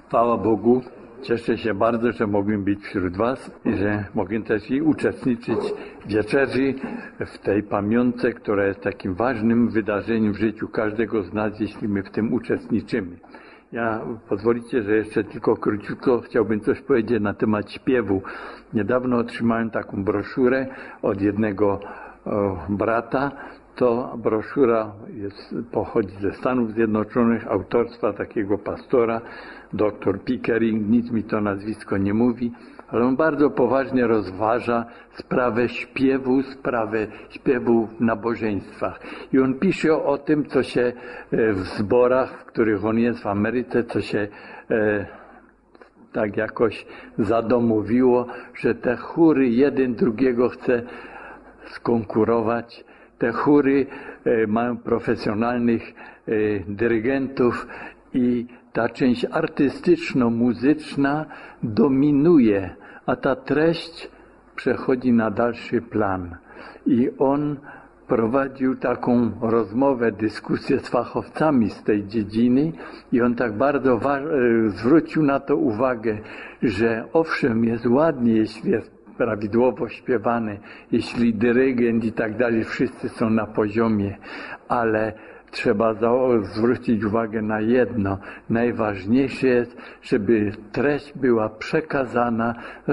Chwała Bogu, cieszę się bardzo, że mogłem być wśród Was i że mogłem też i uczestniczyć w wieczerzy, w tej pamiątce, która jest takim ważnym wydarzeniem w życiu każdego z nas, jeśli my w tym uczestniczymy. Ja pozwolicie, że jeszcze tylko króciutko chciałbym coś powiedzieć na temat śpiewu. Niedawno otrzymałem taką broszurę od jednego brata. To broszura pochodzi ze Stanów Zjednoczonych, autorstwa takiego pastora, dr Pickering, nic mi to nazwisko nie mówi, ale on bardzo poważnie rozważa sprawę śpiewu w nabożeństwach. I on pisze o tym, co się w zborach, w których on jest w Ameryce, co się tak jakoś zadomowiło, że te chóry jeden drugiego chce skonkurować. Te chóry mają profesjonalnych dyrygentów i ta część artystyczno-muzyczna dominuje, a ta treść przechodzi na dalszy plan. I on prowadził taką rozmowę, dyskusję z fachowcami z tej dziedziny i on tak bardzo zwrócił na to uwagę, że owszem, jest ładnie, jeśli jest prawidłowo śpiewane, jeśli dyrygent i tak dalej, wszyscy są na poziomie, ale trzeba zwrócić uwagę na jedno. Najważniejsze jest, żeby treść była przekazana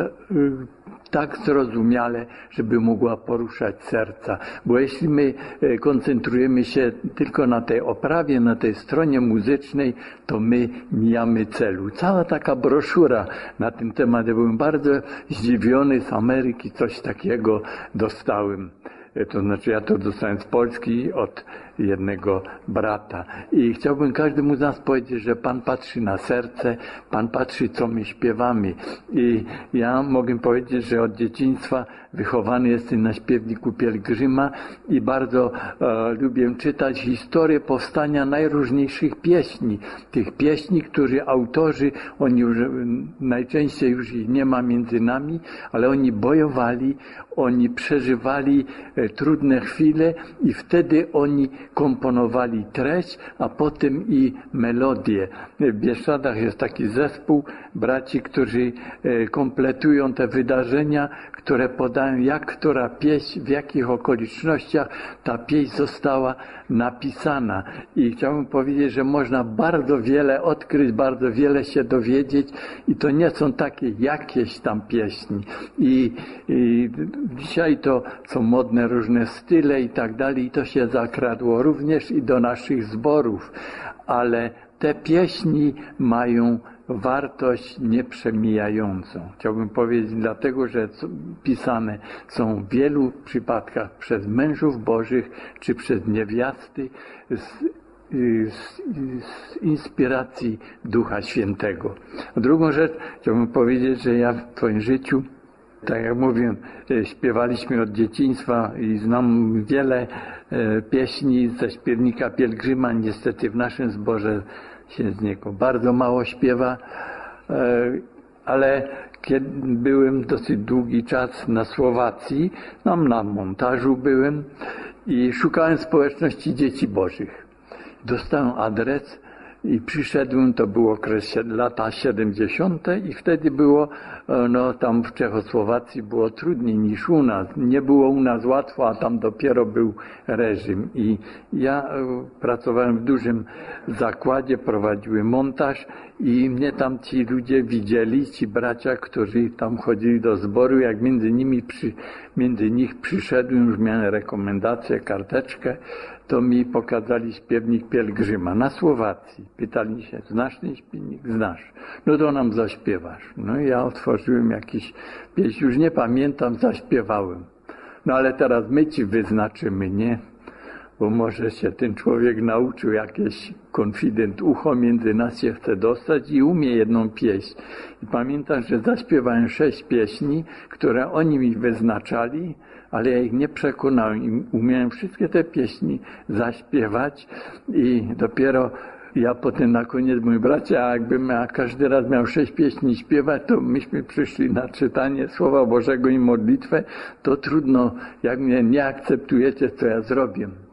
tak zrozumiale, żeby mogła poruszać serca. Bo jeśli my koncentrujemy się tylko na tej oprawie, na tej stronie muzycznej, to my mijamy celu. Cała taka broszura na ten temat. Ja byłem bardzo zdziwiony, z Ameryki coś takiego dostałem. To znaczy ja to dostałem z Polski od jednego brata. I chciałbym każdemu z nas powiedzieć, że Pan patrzy na serce, Pan patrzy, co my śpiewamy. I ja mogę powiedzieć, że od dzieciństwa wychowany jestem na śpiewniku Pielgrzyma i bardzo lubię czytać historię powstania najróżniejszych pieśni. Tych pieśni, którzy autorzy, oni już najczęściej już ich nie ma między nami, ale oni bojowali, oni przeżywali trudne chwile i wtedy oni komponowali treść, a potem i melodię. W Bieszczadach jest taki zespół braci, którzy kompletują te wydarzenia, które podają, jak która pieśń, w jakich okolicznościach ta pieśń została napisana. I chciałbym powiedzieć, że można bardzo wiele odkryć, bardzo wiele się dowiedzieć i to nie są takie jakieś tam pieśni. I dzisiaj to są modne różne style i tak dalej i to się zakradło również i do naszych zborów, ale te pieśni mają wartość nieprzemijającą. Chciałbym powiedzieć dlatego, że pisane są w wielu przypadkach przez mężów bożych czy przez niewiasty z inspiracji Ducha Świętego. Drugą rzecz chciałbym powiedzieć, że ja w swoim życiu, tak jak mówię, śpiewaliśmy od dzieciństwa i znam wiele pieśni ze śpiewnika Pielgrzyma. Niestety w naszym zborze się z niego bardzo mało śpiewa, ale kiedy byłem dosyć długi czas na Słowacji, tam na montażu byłem i szukałem społeczności dzieci bożych. Dostałem adres i przyszedłem, to był okres lata 70. i wtedy było, tam w Czechosłowacji było trudniej niż u nas. Nie było u nas łatwo, a tam dopiero był reżim. I ja pracowałem w dużym zakładzie, prowadziłem montaż i mnie tam ci ludzie widzieli, ci bracia, którzy tam chodzili do zboru, jak między nich przyszedłem, już miałem rekomendację, karteczkę, to mi pokazali śpiewnik Pielgrzyma na Słowacji. Pytali się, znasz ten śpiewnik? Znasz. No to nam zaśpiewasz. No i ja otworzyłem jakiś pieśń, już nie pamiętam, zaśpiewałem. No ale teraz my ci wyznaczymy, nie? Bo może się ten człowiek nauczył, jakieś konfident ucho między nas się chce dostać i umie jedną pieśń. I pamiętam, że zaśpiewałem 6 pieśni, które oni mi wyznaczali, ale ja ich nie przekonałem i umiałem wszystkie te pieśni zaśpiewać i dopiero ja potem na koniec mówię, bracia, jakbym każdy raz miał 6 pieśni śpiewać, to myśmy przyszli na czytanie Słowa Bożego i modlitwę, to trudno, jak mnie nie akceptujecie, co ja zrobię.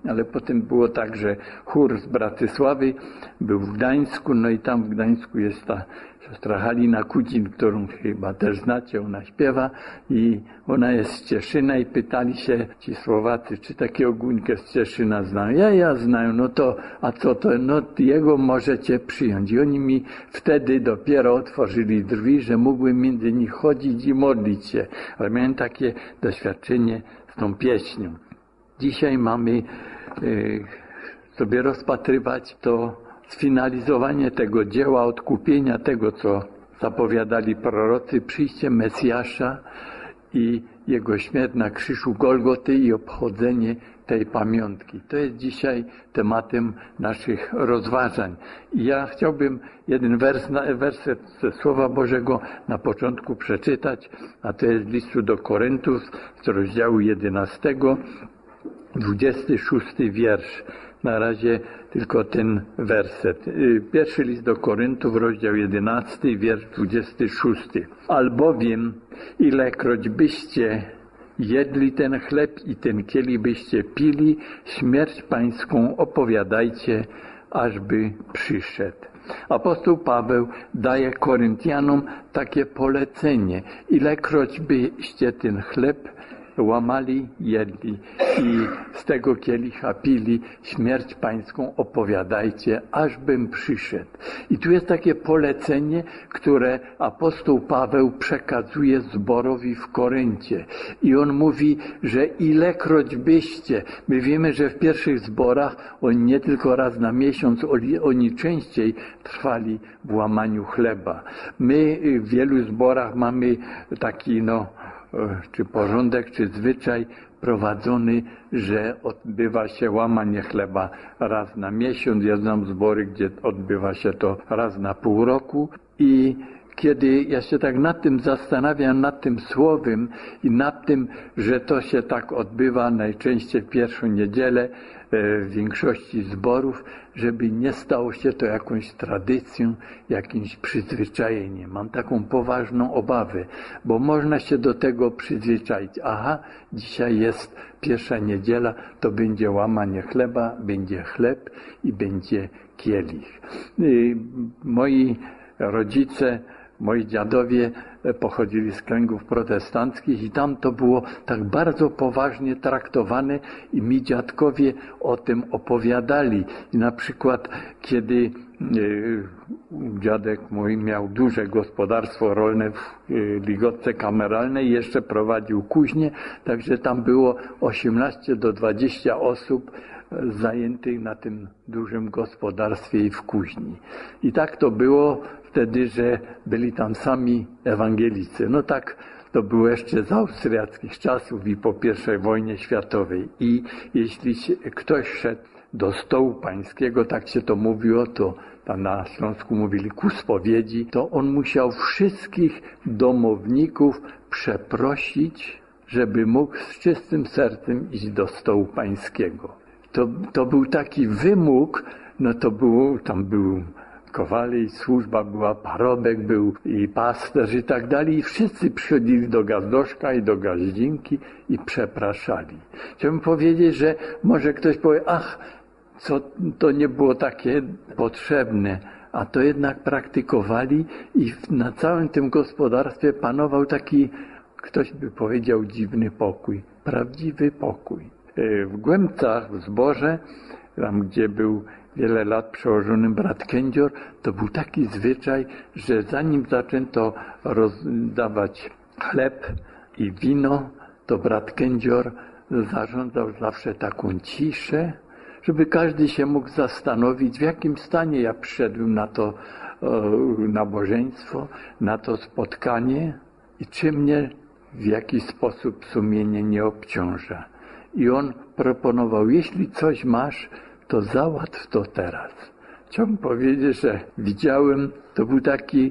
ale potem było tak, że chór z Bratysławy był w Gdańsku, no i tam w Gdańsku jest ta siostra Halina Kudzin, którą chyba też znacie, ona śpiewa i ona jest z Cieszyna i pytali się ci Słowacy, czy takiego Guńkę z Cieszyna znają. Ja znają, no to, a co to, no jego możecie przyjąć. I oni mi wtedy dopiero otworzyli drzwi, że mógłbym między nich chodzić i modlić się. Ale miałem takie doświadczenie z tą pieśnią. Dzisiaj mamy sobie rozpatrywać to sfinalizowanie tego dzieła odkupienia, tego co zapowiadali prorocy, przyjście Mesjasza i Jego śmierć na krzyżu Golgoty i obchodzenie tej pamiątki. To jest dzisiaj tematem naszych rozważań. I ja chciałbym jeden werset ze Słowa Bożego na początku przeczytać, a to jest z listu do Koryntów z rozdziału 11, 26 wiersz. Na razie tylko ten werset. Pierwszy list do Koryntów, rozdział 11, wiersz 26. Albowiem, ilekroć byście jedli ten chleb i ten kielich byście pili, śmierć pańską opowiadajcie, ażby przyszedł. Apostoł Paweł daje Koryntianom takie polecenie. Ilekroć byście ten chleb łamali, jedli i z tego kielicha pili, śmierć pańską opowiadajcie, ażbym przyszedł. I tu jest takie polecenie, które apostoł Paweł przekazuje zborowi w Koryncie. I on mówi, że ilekroć byście, my wiemy, że w pierwszych zborach oni nie tylko raz na miesiąc, oni częściej trwali w łamaniu chleba. My w wielu zborach mamy taki, czy porządek, czy zwyczaj prowadzony, że odbywa się łamanie chleba raz na miesiąc. Ja znam zbory, gdzie odbywa się to raz na pół roku i kiedy ja się tak nad tym zastanawiam, nad tym słowem i nad tym, że to się tak odbywa najczęściej w pierwszą niedzielę w większości zborów, żeby nie stało się to jakąś tradycją, jakimś przyzwyczajeniem. Mam taką poważną obawę, bo można się do tego przyzwyczaić. Aha, dzisiaj jest pierwsza niedziela, to będzie łamanie chleba, będzie chleb i będzie kielich. Moi rodzice, moi dziadowie pochodzili z kręgów protestanckich i tam to było tak bardzo poważnie traktowane i mi dziadkowie o tym opowiadali. I na przykład kiedy dziadek mój miał duże gospodarstwo rolne w Ligotce Kameralnej i jeszcze prowadził kuźnię, także tam było 18 do 20 osób zajętych na tym dużym gospodarstwie i w kuźni. I tak to było wtedy, że byli tam sami ewangelicy. No tak to było jeszcze z austriackich czasów i po I wojnie światowej. I jeśli ktoś szedł do stołu pańskiego, tak się to mówiło, to tam na Śląsku mówili ku spowiedzi, to on musiał wszystkich domowników przeprosić, żeby mógł z czystym sercem iść do stołu pańskiego. To był taki wymóg, tam był kowale i służba była, parobek był i pasterz i tak dalej. I wszyscy przychodzili do gazdoszka i do gaździnki i przepraszali. Chciałbym powiedzieć, że może ktoś powie, co to nie było takie potrzebne, a to jednak praktykowali i na całym tym gospodarstwie panował taki, ktoś by powiedział, dziwny pokój, prawdziwy pokój. W Głębcach, w zborze, tam gdzie był wiele lat przełożony brat Kędzior, to był taki zwyczaj, że zanim zaczęto rozdawać chleb i wino, to brat Kędzior zarządzał zawsze taką ciszę, żeby każdy się mógł zastanowić, w jakim stanie ja przyszedłem na to nabożeństwo, na to spotkanie i czy mnie w jakiś sposób sumienie nie obciąża. I on proponował, jeśli coś masz, to załatw to teraz. Chciałbym powiedzieć, że widziałem, to był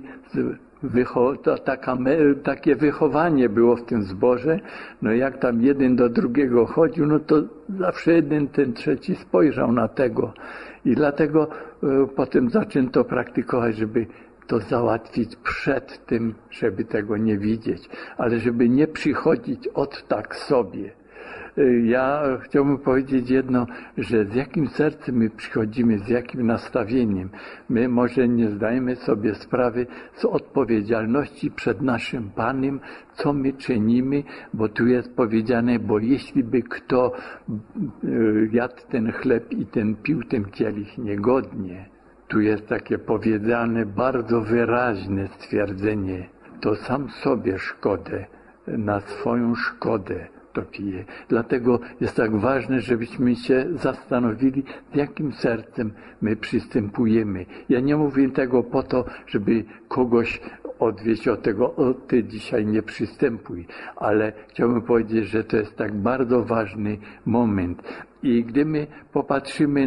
takie wychowanie było w tym zborze. No jak tam jeden do drugiego chodził, no to zawsze jeden, ten trzeci spojrzał na tego. I dlatego potem zaczęto praktykować, żeby to załatwić przed tym, żeby tego nie widzieć. Ale żeby nie przychodzić od tak sobie. ja chciałbym powiedzieć jedno, że z jakim sercem my przychodzimy, z jakim nastawieniem. My może nie zdajemy sobie sprawy z odpowiedzialności przed naszym Panem, co my czynimy, bo tu jest powiedziane, bo jeśli by kto jadł ten chleb i pił ten kielich niegodnie, tu jest takie powiedziane bardzo wyraźne stwierdzenie, to sam sobie szkodę, na swoją szkodę to pije. Dlatego jest tak ważne, żebyśmy się zastanowili, z jakim sercem my przystępujemy. Ja nie mówię tego po to, żeby kogoś odwieść od tego, ty dzisiaj nie przystępuj, ale chciałbym powiedzieć, że to jest tak bardzo ważny moment. I gdy my popatrzymy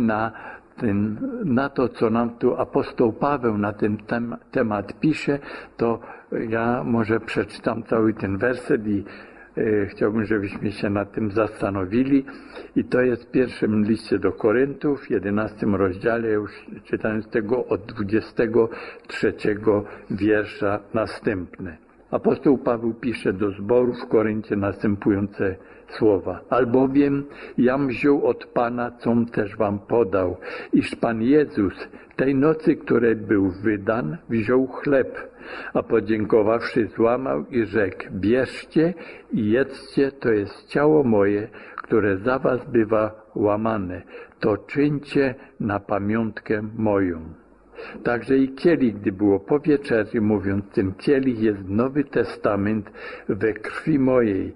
na to, co nam tu apostoł Paweł na ten temat pisze, to ja może przeczytam cały ten werset i chciałbym, żebyśmy się nad tym zastanowili. I to jest w pierwszym liście do Koryntów, 11 rozdziale, już czytam z tego od 23 wiersza następne. Apostoł Paweł pisze do zboru w Koryncie następujące słowa. Albowiem jam wziął od Pana, com też wam podał, iż Pan Jezus tej nocy, której był wydan, wziął chleb, a podziękowawszy złamał i rzekł, bierzcie i jedzcie, to jest ciało moje, które za was bywa łamane, to czyńcie na pamiątkę moją. Także i kielich, gdy było po wieczerzy, mówiąc, ten kielich jest Nowy Testament we krwi mojej.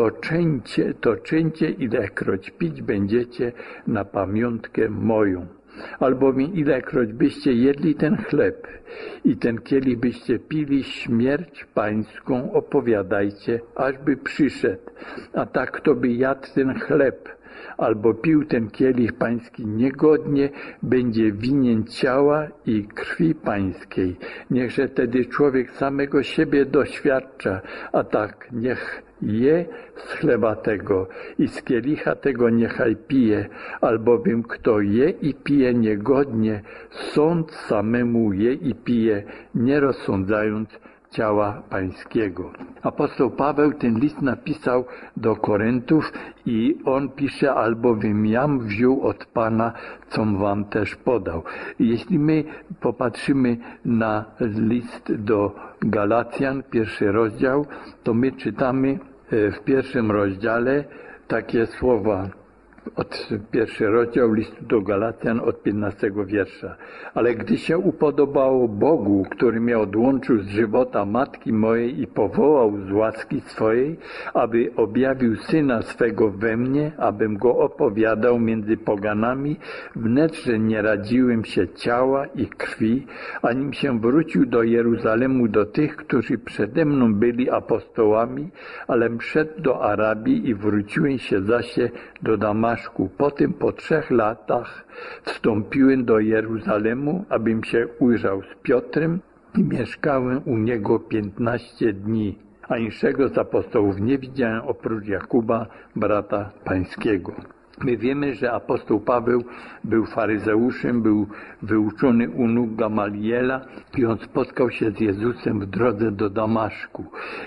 To czyńcie, ilekroć pić będziecie na pamiątkę moją. Albowiem ilekroć byście jedli ten chleb i ten kielich byście pili, śmierć pańską opowiadajcie, ażby przyszedł. A tak, kto by jadł ten chleb albo pił ten kielich pański niegodnie, będzie winien ciała i krwi pańskiej. Niechże tedy człowiek samego siebie doświadcza, a tak niech je z chleba tego i z kielicha tego niechaj pije, albowiem kto je i pije niegodnie, sąd samemu je i pije, nie rozsądzając ciała pańskiego. Apostoł Paweł ten list napisał do Koryntów i on pisze, albowiem jam wziął od Pana, com wam też podał. Jeśli my popatrzymy na list do Galacjan, 1 rozdział, to my czytamy w 1 rozdziale takie słowa. Od 1 rozdział listu do Galacjan od 15 wiersza. Ale gdy się upodobało Bogu, który mnie odłączył z żywota matki mojej i powołał z łaski swojej, aby objawił Syna swego we mnie, abym go opowiadał między poganami, wnetrze nie radziłem się ciała i krwi, anim się wrócił do Jeruzalemu do tych, którzy przede mną byli apostołami, ale szedł do Arabii i wróciłem się zaś do Damaszku. Potem po 3 latach wstąpiłem do Jeruzalemu, abym się ujrzał z Piotrem i mieszkałem u niego 15 dni, a inszego z apostołów nie widziałem oprócz Jakuba, brata pańskiego. My wiemy, że apostoł Paweł był faryzeuszem, był wyuczony u nóg Gamaliela i on spotkał się z Jezusem w drodze do Damaszku.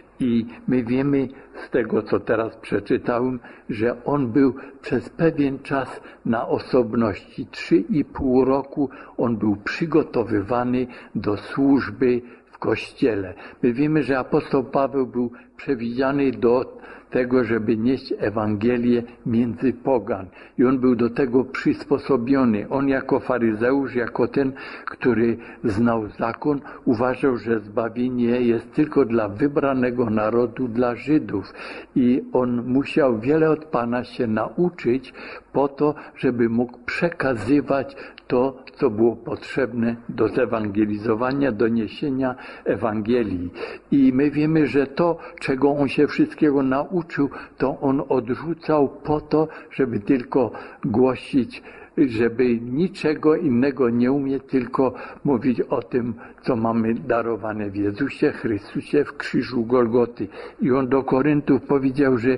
I my wiemy z tego, co teraz przeczytałem, że on był przez pewien czas na osobności. 3,5 roku on był przygotowywany do służby w Kościele. My wiemy, że apostoł Paweł był przewidziany do tego, żeby nieść Ewangelię między pogan. I on był do tego przysposobiony. On jako faryzeusz, jako ten, który znał zakon, uważał, że zbawienie jest tylko dla wybranego narodu, dla Żydów. I on musiał wiele od Pana się nauczyć po to, żeby mógł przekazywać to, co było potrzebne do zewangelizowania, do niesienia Ewangelii. I my wiemy, że to, czego on się wszystkiego nauczył, to on odrzucał po to, żeby tylko głosić, żeby niczego innego nie umieć, tylko mówić o tym, co mamy darowane w Jezusie Chrystusie, w krzyżu Golgoty. I on do Koryntów powiedział, że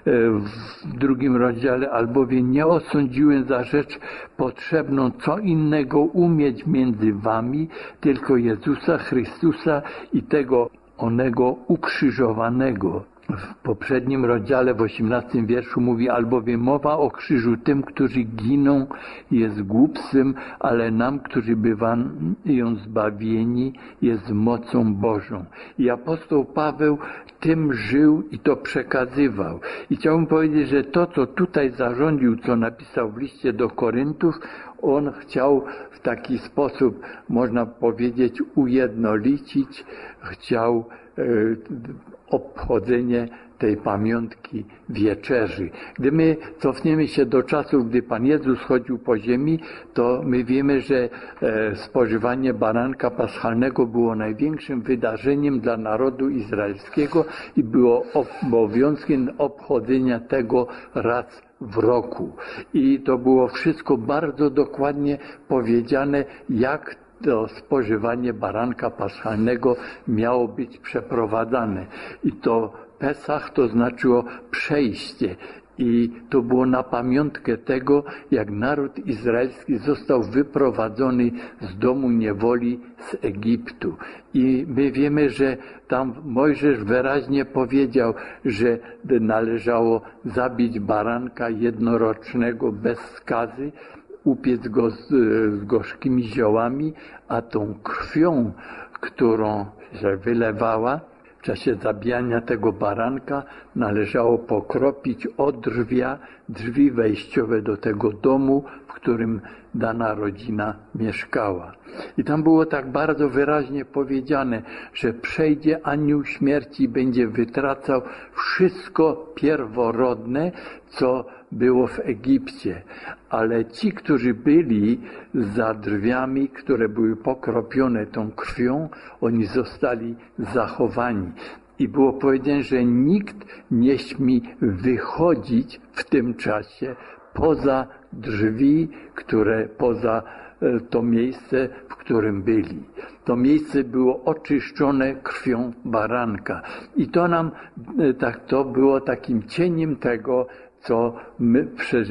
w 2 rozdziale, albowiem nie osądziłem za rzecz potrzebną, co innego umieć między wami, tylko Jezusa Chrystusa i tego onego ukrzyżowanego. w poprzednim rozdziale, w 18 wierszu mówi: albowiem mowa o krzyżu tym, którzy giną, jest głupstwem, ale nam, którzy bywają zbawieni, jest mocą Bożą. I apostoł Paweł tym żył i to przekazywał. I chciałbym powiedzieć, że to, co tutaj zarządził, co napisał w liście do Koryntów, on chciał w taki sposób, można powiedzieć, ujednolicić, chciał obchodzenie tej pamiątki wieczerzy. Gdy my cofniemy się do czasów, gdy Pan Jezus chodził po ziemi, to my wiemy, że spożywanie baranka paschalnego było największym wydarzeniem dla narodu izraelskiego i było obowiązkiem obchodzenia tego raz w roku. I to było wszystko bardzo dokładnie powiedziane, jak to spożywanie baranka paschalnego miało być przeprowadzane. I to Pesach to znaczyło przejście. I to było na pamiątkę tego, jak naród izraelski został wyprowadzony z domu niewoli z Egiptu. I my wiemy, że tam Mojżesz wyraźnie powiedział, że należało zabić baranka jednorocznego bez skazy, upiec go z gorzkimi ziołami, a tą krwią, którą się wylewała w czasie zabijania tego baranka, należało pokropić drzwi wejściowe do tego domu, w którym dana rodzina mieszkała. I tam było tak bardzo wyraźnie powiedziane, że przejdzie anioł śmierci i będzie wytracał wszystko pierworodne, co było w Egipcie. Ale ci, którzy byli za drzwiami, które były pokropione tą krwią, oni zostali zachowani. I było powiedziane, że nikt nie śmi wychodzić w tym czasie poza drzwi, poza to miejsce, w którym byli. To miejsce było oczyszczone krwią baranka. I to było takim cieniem tego, co my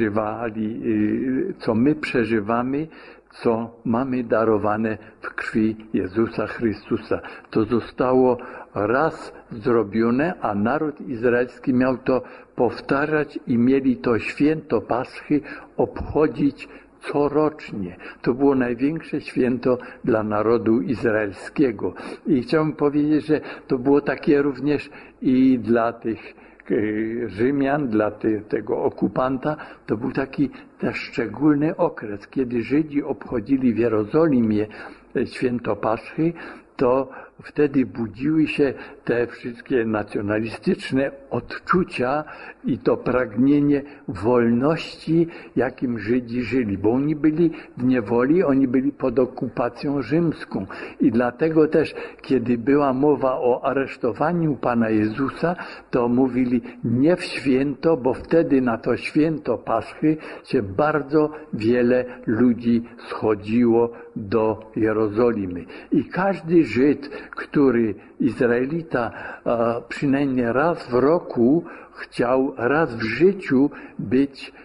przeżywamy, co mamy darowane w krwi Jezusa Chrystusa. To zostało raz zrobione, a naród izraelski miał to powtarzać i mieli to święto Paschy obchodzić corocznie. To było największe święto dla narodu izraelskiego. I chciałbym powiedzieć, że to było takie również i dla tych Rzymian, dla tego okupanta, to był taki też szczególny okres, kiedy Żydzi obchodzili w Jerozolimie święto Paschy, to wtedy budziły się te wszystkie nacjonalistyczne odczucia i to pragnienie wolności, jakim Żydzi żyli, bo oni byli w niewoli, oni byli pod okupacją rzymską. I dlatego też, kiedy była mowa o aresztowaniu Pana Jezusa, to mówili nie w święto, bo wtedy na to święto Paschy się bardzo wiele ludzi schodziło do Jerozolimy. I każdy Żyd, Izraelita, przynajmniej raz w roku chciał raz w życiu być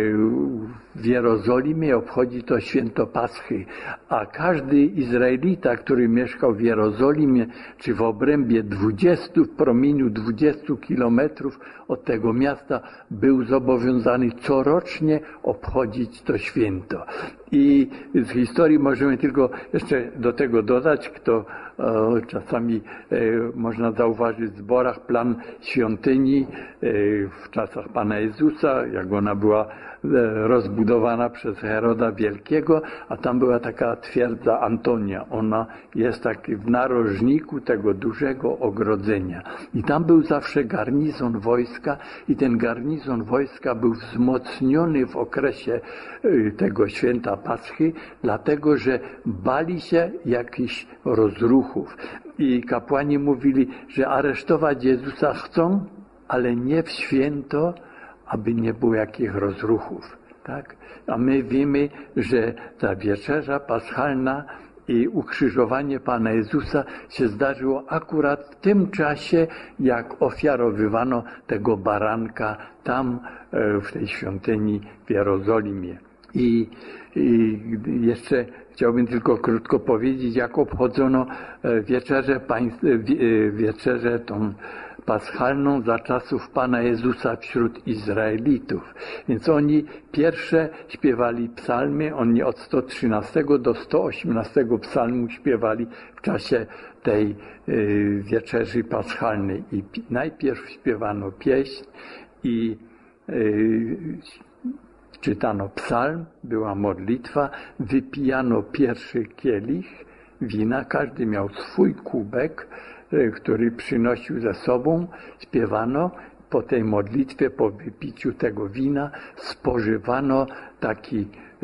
w Jerozolimie, obchodzi to święto Paschy. A każdy Izraelita, który mieszkał w Jerozolimie, czy w obrębie w promieniu 20 kilometrów od tego miasta, był zobowiązany corocznie obchodzić to święto. I z historii możemy tylko jeszcze do tego dodać, czasami można zauważyć w zborach plan świątyni w czasach Pana Jezusa, jak ona była rozbudowana przez Heroda Wielkiego, a tam była taka twierdza Antonia. Ona jest taki w narożniku tego dużego ogrodzenia. I tam był zawsze garnizon wojska i ten garnizon wojska był wzmocniony w okresie tego święta Paschy, dlatego że bali się jakichś rozruchów. I kapłani mówili, że aresztować Jezusa chcą, ale nie w święto, aby nie było jakichś rozruchów. Tak? A my wiemy, że ta wieczerza paschalna i ukrzyżowanie Pana Jezusa się zdarzyło akurat w tym czasie, jak ofiarowywano tego baranka tam w tej świątyni w Jerozolimie. I jeszcze chciałbym tylko krótko powiedzieć, jak obchodzono wieczerzę tą paschalną za czasów Pana Jezusa wśród Izraelitów. Więc oni pierwsze śpiewali psalmy, oni od 113 do 118 psalmu śpiewali w czasie tej wieczerzy paschalnej. I najpierw śpiewano pieśń i czytano psalm, była modlitwa, wypijano pierwszy kielich wina, każdy miał swój kubek, który przynosił ze sobą, śpiewano. Po tej modlitwie, po wypiciu tego wina spożywano taki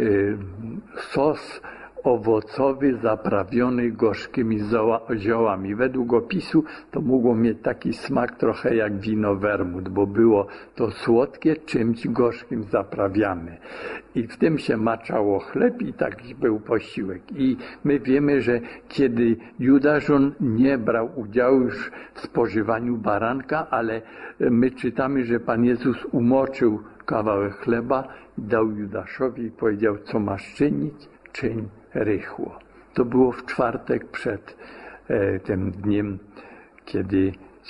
sos owocowy zaprawiony gorzkimi ziołami. Według opisu to mogło mieć taki smak trochę jak wino wermut, bo było to słodkie, czymś gorzkim zaprawiane. I w tym się maczało chleb i taki był posiłek. I my wiemy, że kiedy Judasz, on nie brał udziału już w spożywaniu baranka, ale my czytamy, że Pan Jezus umoczył kawałek chleba, dał Judaszowi i powiedział, co masz czynić, czyń rychło. To było w czwartek przed tym dniem, kiedy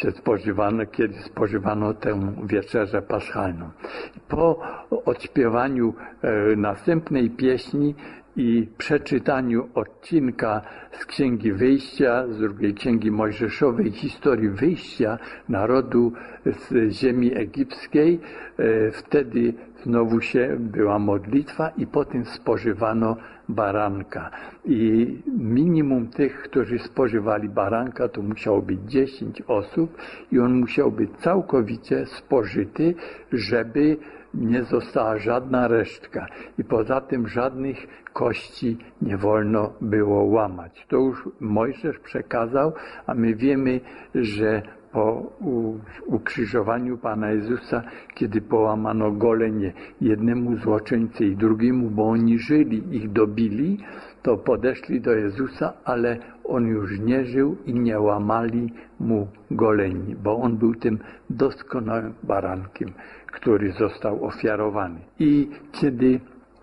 spożywano tę wieczerzę paschalną. Po odśpiewaniu następnej pieśni i przeczytaniu odcinka z Księgi Wyjścia, z drugiej Księgi Mojżeszowej, historii wyjścia narodu z ziemi egipskiej, wtedy znowu była modlitwa i potem spożywano baranka. I minimum tych, którzy spożywali baranka, to musiało być 10 osób i on musiał być całkowicie spożyty, żeby nie została żadna resztka. I poza tym żadnych kości nie wolno było łamać. To już Mojżesz przekazał, a my wiemy, że po ukrzyżowaniu Pana Jezusa, kiedy połamano golenie jednemu złoczyńcy i drugiemu, bo oni żyli, ich dobili, to podeszli do Jezusa, ale on już nie żył i nie łamali mu goleni, bo on był tym doskonałym barankiem, który został ofiarowany. I kiedy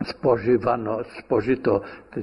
spożyto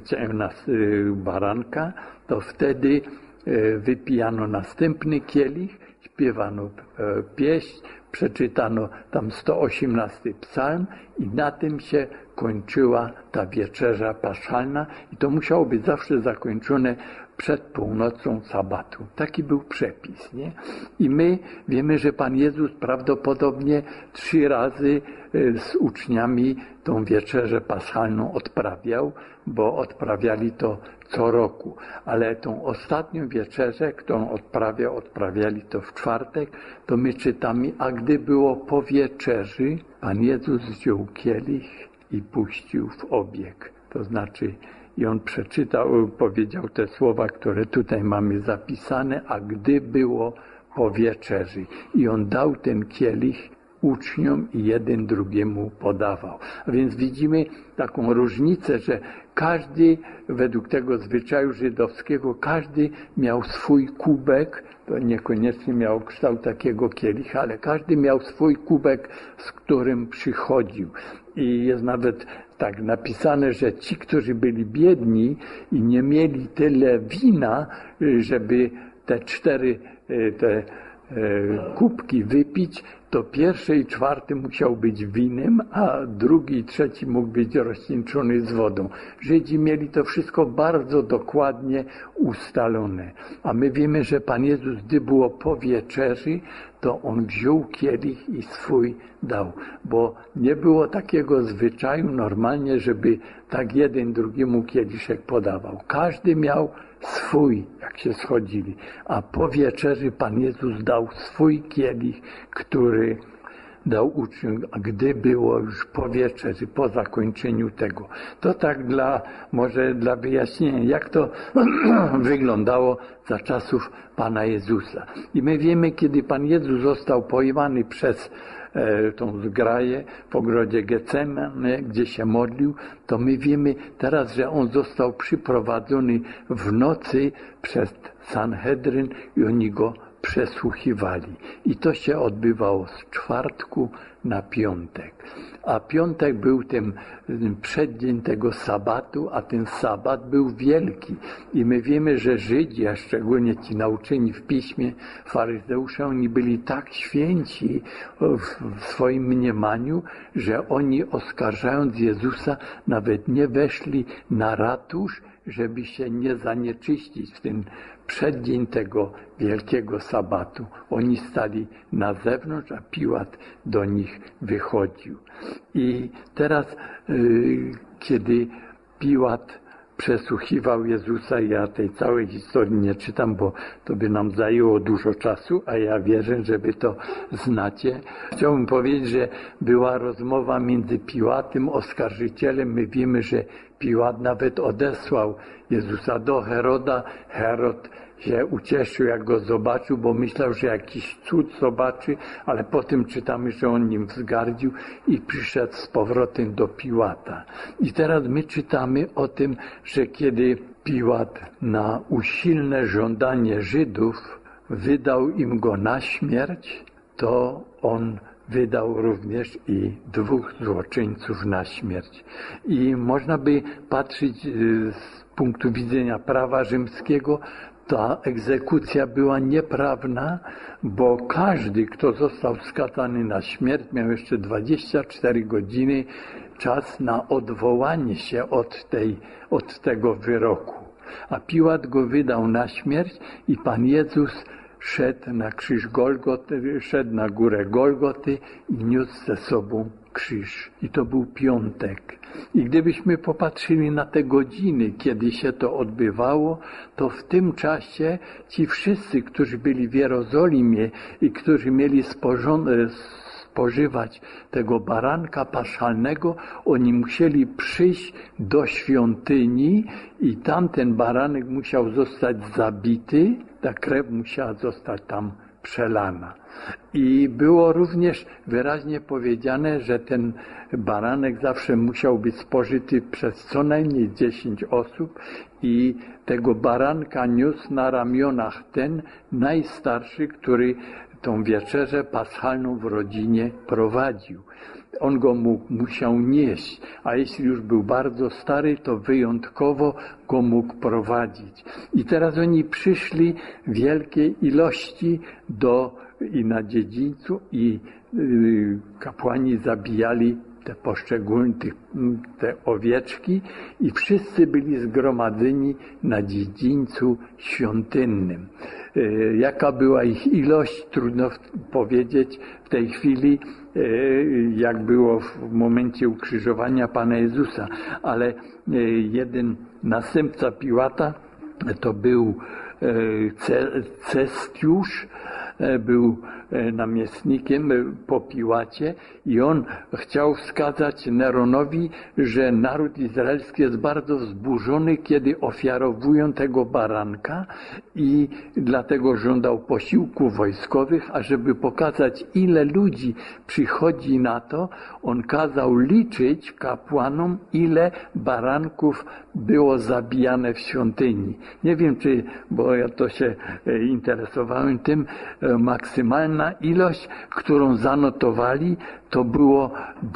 baranka, to wtedy wypijano następny kielich, śpiewano pieśń, przeczytano tam 118 psalm i na tym się kończyła ta wieczerza paschalna i to musiało być zawsze zakończone przed północą sabatu. Taki był przepis, nie? I my wiemy, że Pan Jezus prawdopodobnie 3 razy z uczniami tą wieczerzę paschalną odprawiał, bo odprawiali to co roku. Ale tą ostatnią wieczerzę, którą odprawiali to w czwartek, to my czytamy, a gdy było po wieczerzy, Pan Jezus wziął kielich i puścił w obieg. To znaczy, i on powiedział te słowa, które tutaj mamy zapisane, a gdy było po wieczerzy. I on dał ten kielich uczniom i jeden drugiemu podawał. A więc widzimy taką różnicę, że każdy, według tego zwyczaju żydowskiego, każdy miał swój kubek, to niekoniecznie miał kształt takiego kielicha, ale każdy miał swój kubek, z którym przychodził. I jest nawet tak napisane, że ci, którzy byli biedni i nie mieli tyle wina, żeby te 4 kubki wypić, to 1. i 4. musiał być winem, a 2. i 3. mógł być rozcieńczony z wodą. Żydzi mieli to wszystko bardzo dokładnie ustalone. A my wiemy, że Pan Jezus, gdy było po wieczerzy, to On wziął kielich i swój dał. Bo nie było takiego zwyczaju normalnie, żeby tak jeden drugiemu kieliszek podawał. Każdy miał swój, jak się schodzili. A po wieczerzy Pan Jezus dał swój kielich, który dał uczniom, a gdy było już po wieczerzy, po zakończeniu tego. To tak może dla wyjaśnienia, jak to wyglądało za czasów Pana Jezusa. I my wiemy, kiedy Pan Jezus został pojmany przez tą zgraję w ogrodzie Getsemane, gdzie się modlił, to my wiemy teraz, że on został przyprowadzony w nocy przez Sanhedryn i oni go przesłuchiwali. I to się odbywało z czwartku na piątek. A piątek był tym przeddzień tego sabatu, a ten sabat był wielki. I my wiemy, że Żydzi, a szczególnie ci nauczeni w piśmie, faryzeusze, oni byli tak święci w swoim mniemaniu, że oni, oskarżając Jezusa, nawet nie weszli na ratusz, żeby się nie zanieczyścić w ten przeddzień tego wielkiego sabatu. Oni stali na zewnątrz, a Piłat do nich wychodził. I teraz, kiedy Piłat przesłuchiwał Jezusa, ja tej całej historii nie czytam, bo to by nam zajęło dużo czasu, a ja wierzę, że wy to znacie. Chciałbym powiedzieć, że była rozmowa między Piłatem, oskarżycielem. My wiemy, że Piłat nawet odesłał Jezusa do Heroda. Herod się ucieszył, jak go zobaczył, bo myślał, że jakiś cud zobaczy, ale potem czytamy, że on nim wzgardził i przyszedł z powrotem do Piłata. I teraz my czytamy o tym, że kiedy Piłat na usilne żądanie Żydów wydał im go na śmierć, to on wydał również i 2 złoczyńców na śmierć. I można by patrzeć z punktu widzenia prawa rzymskiego, ta egzekucja była nieprawna, bo każdy, kto został skazany na śmierć, miał jeszcze 24 godziny czas na odwołanie się od tego wyroku. A Piłat go wydał na śmierć i Pan Jezus szedł na krzyż Golgoty, szedł na górę Golgoty i niósł ze sobą krzyż. I to był piątek. I gdybyśmy popatrzyli na te godziny, kiedy się to odbywało, to w tym czasie ci wszyscy, którzy byli w Jerozolimie i którzy mieli spożywać tego baranka paschalnego, oni musieli przyjść do świątyni i tamten baranek musiał zostać zabity, ta krew musiała zostać tam przelana. I było również wyraźnie powiedziane, że ten baranek zawsze musiał być spożyty przez co najmniej 10 osób i tego baranka niósł na ramionach ten najstarszy, który tą wieczerzę paschalną w rodzinie prowadził. On go musiał nieść, a jeśli już był bardzo stary, to wyjątkowo go mógł prowadzić. I teraz oni przyszli w wielkiej ilości i na dziedzińcu i kapłani zabijali te poszczególne te owieczki i wszyscy byli zgromadzeni na dziedzińcu świątynnym. Jaka była ich ilość, trudno powiedzieć w tej chwili, jak było w momencie ukrzyżowania Pana Jezusa, ale jeden następca Piłata to był Cestiusz, był namiestnikiem po Piłacie i on chciał wskazać Neronowi, że naród izraelski jest bardzo wzburzony, kiedy ofiarowują tego baranka i dlatego żądał posiłków wojskowych, a żeby pokazać, ile ludzi przychodzi na to, on kazał liczyć kapłanom, ile baranków było zabijane w świątyni. Nie wiem, bo ja to się interesowałem tym, maksymalna ilość, którą zanotowali, to było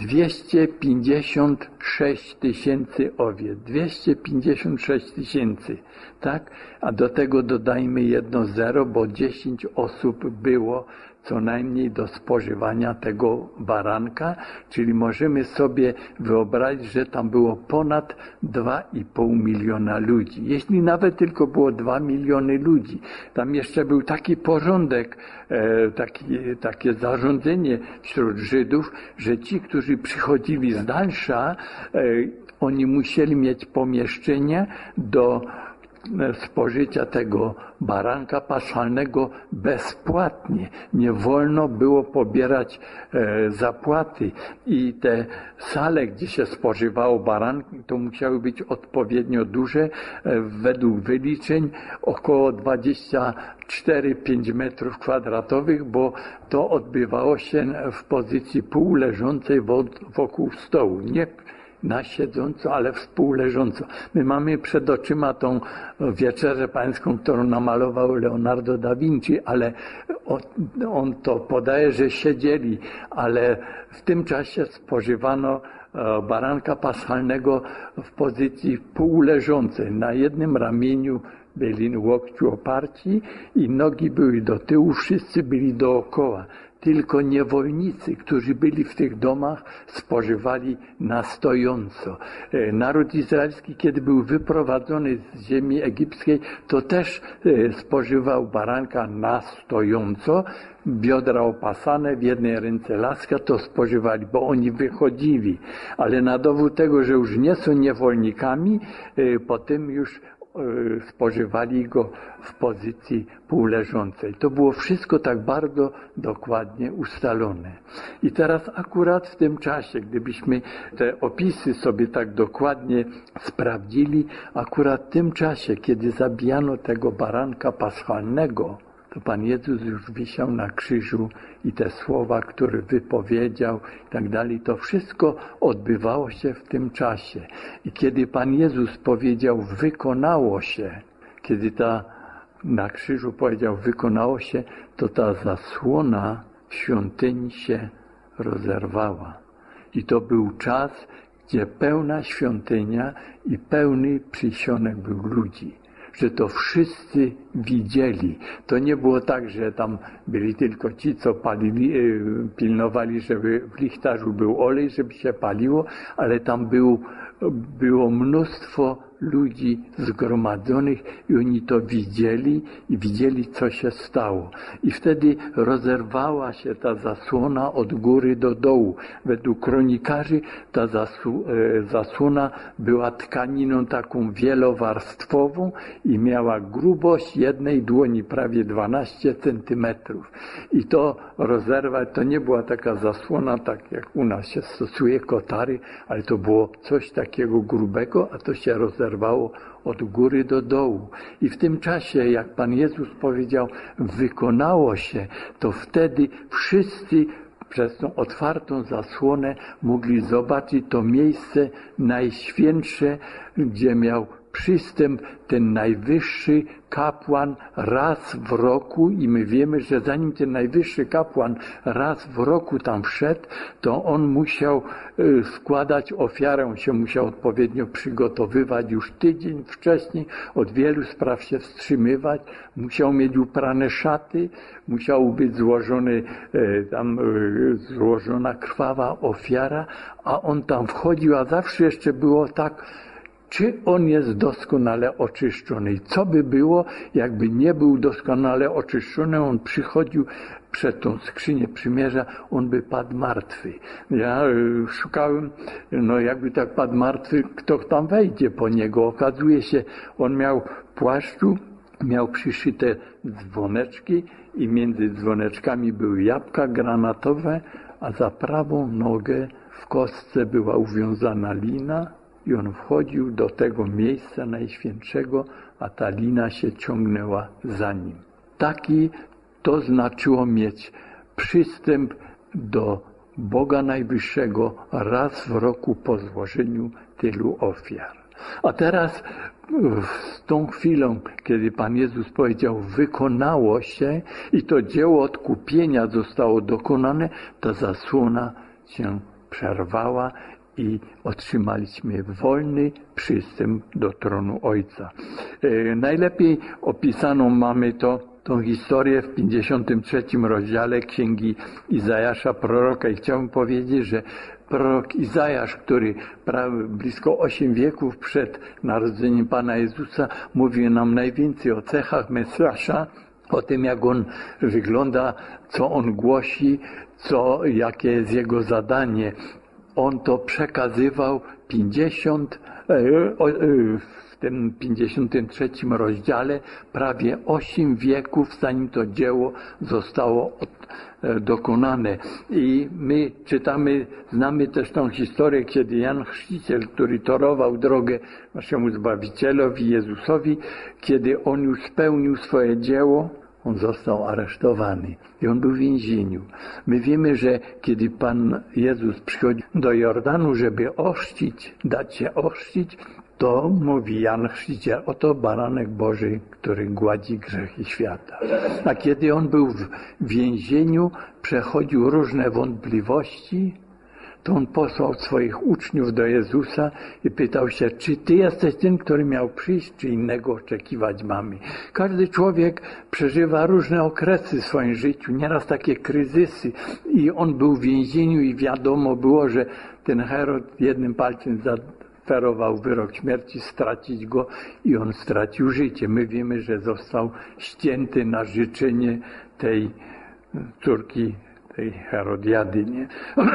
256 tysięcy owiec. 256 tysięcy, tak? A do tego dodajmy 1 zero, bo 10 osób było co najmniej do spożywania tego baranka, czyli możemy sobie wyobrazić, że tam było ponad 2,5 miliona ludzi. Jeśli nawet tylko było 2 miliony ludzi, tam jeszcze był taki porządek, takie zarządzenie wśród Żydów, że ci, którzy przychodzili z dalsza, oni musieli mieć pomieszczenie do spożycia tego baranka paschalnego bezpłatnie. Nie wolno było pobierać zapłaty i te sale, gdzie się spożywało baranki, to musiały być odpowiednio duże, według wyliczeń około 24-5 metrów kwadratowych, bo to odbywało się w pozycji półleżącej wokół stołu. na siedząco, ale współleżąco. My mamy przed oczyma tą wieczerzę pańską, którą namalował Leonardo da Vinci, ale on to podaje, że siedzieli, ale w tym czasie spożywano baranka paschalnego w pozycji półleżącej. Na jednym ramieniu byli łokciu oparci i nogi były do tyłu, wszyscy byli dookoła. Tylko niewolnicy, którzy byli w tych domach, spożywali na stojąco. Naród izraelski, kiedy był wyprowadzony z ziemi egipskiej, to też spożywał baranka na stojąco, biodra opasane, w jednej ręce laska, to spożywali, bo oni wychodzili. Ale na dowód tego, że już nie są niewolnikami, potem już spożywali go w pozycji półleżącej. To było wszystko tak bardzo dokładnie ustalone. I teraz akurat w tym czasie, gdybyśmy te opisy sobie tak dokładnie sprawdzili, akurat w tym czasie, kiedy zabijano tego baranka paschalnego, to Pan Jezus już wisiał na krzyżu i te słowa, które wypowiedział i tak dalej, to wszystko odbywało się w tym czasie. I kiedy Pan Jezus powiedział, wykonało się, kiedy na krzyżu powiedział, wykonało się, to ta zasłona w świątyni się rozerwała. I to był czas, gdzie pełna świątynia i pełny przysionek był ludzi. Że to wszyscy widzieli. To nie było tak, że tam byli tylko ci, co pilnowali, żeby w lichtarzu był olej, żeby się paliło, ale tam było mnóstwo ludzi zgromadzonych i oni to widzieli i widzieli, co się stało. I wtedy rozerwała się ta zasłona od góry do dołu. Według kronikarzy ta zasłona była tkaniną taką wielowarstwową i miała grubość jednej dłoni, prawie 12 centymetrów. I to rozerwać, to nie była taka zasłona, tak jak u nas się stosuje kotary, ale to było coś takiego grubego, a to się rozerwało od góry do dołu. I w tym czasie, jak Pan Jezus powiedział, wykonało się, to wtedy wszyscy przez tą otwartą zasłonę mogli zobaczyć to miejsce najświętsze, gdzie miał przystęp ten najwyższy kapłan raz w roku i my wiemy, że zanim ten najwyższy kapłan raz w roku tam wszedł, to on musiał składać ofiarę, się musiał odpowiednio przygotowywać już tydzień wcześniej, od wielu spraw się wstrzymywać, musiał mieć uprane szaty, musiał być złożona krwawa ofiara, a on tam wchodził, a zawsze jeszcze było tak, czy on jest doskonale oczyszczony. I co by było, jakby nie był doskonale oczyszczony, on przychodził przed tą skrzynię przymierza, on by padł martwy. Ja szukałem, jakby tak padł martwy, kto tam wejdzie po niego. Okazuje się, on miał w płaszczu, miał przyszyte dzwoneczki i między dzwoneczkami były jabłka granatowe, a za prawą nogę w kostce była uwiązana lina, i on wchodził do tego miejsca najświętszego, a ta lina się ciągnęła za nim. Taki to znaczyło mieć przystęp do Boga Najwyższego raz w roku po złożeniu tylu ofiar. A teraz z tą chwilą, kiedy Pan Jezus powiedział, wykonało się i to dzieło odkupienia zostało dokonane, ta zasłona się przerwała i otrzymaliśmy wolny przystęp do tronu Ojca. Najlepiej opisaną mamy tą historię w 53 rozdziale Księgi Izajasza, proroka. I chciałbym powiedzieć, że prorok Izajasz, który blisko 8 wieków przed narodzeniem Pana Jezusa mówi nam najwięcej o cechach Mesjasza, o tym, jak on wygląda, co on głosi, jakie jest jego zadanie. On to przekazywał w tym 53 rozdziale prawie 8 wieków, zanim to dzieło zostało dokonane. I my znamy też tą historię, kiedy Jan Chrzciciel, który torował drogę naszemu Zbawicielowi, Jezusowi, kiedy on już spełnił swoje dzieło, on został aresztowany i on był w więzieniu. My wiemy, że kiedy Pan Jezus przychodzi do Jordanu, żeby ochrzcić, dać się ochrzcić, to mówi Jan Chrzciciel, oto baranek Boży, który gładzi grzechy świata. A kiedy on był w więzieniu, przechodził różne wątpliwości, to on posłał swoich uczniów do Jezusa i pytał się, czy Ty jesteś tym, który miał przyjść, czy innego oczekiwać mamy. Każdy człowiek przeżywa różne okresy w swoim życiu, nieraz takie kryzysy. I on był w więzieniu i wiadomo było, że ten Herod jednym palcem zaferował wyrok śmierci, stracić go i on stracił życie. My wiemy, że został ścięty na życzenie tej córki, tej Herodiady, nie?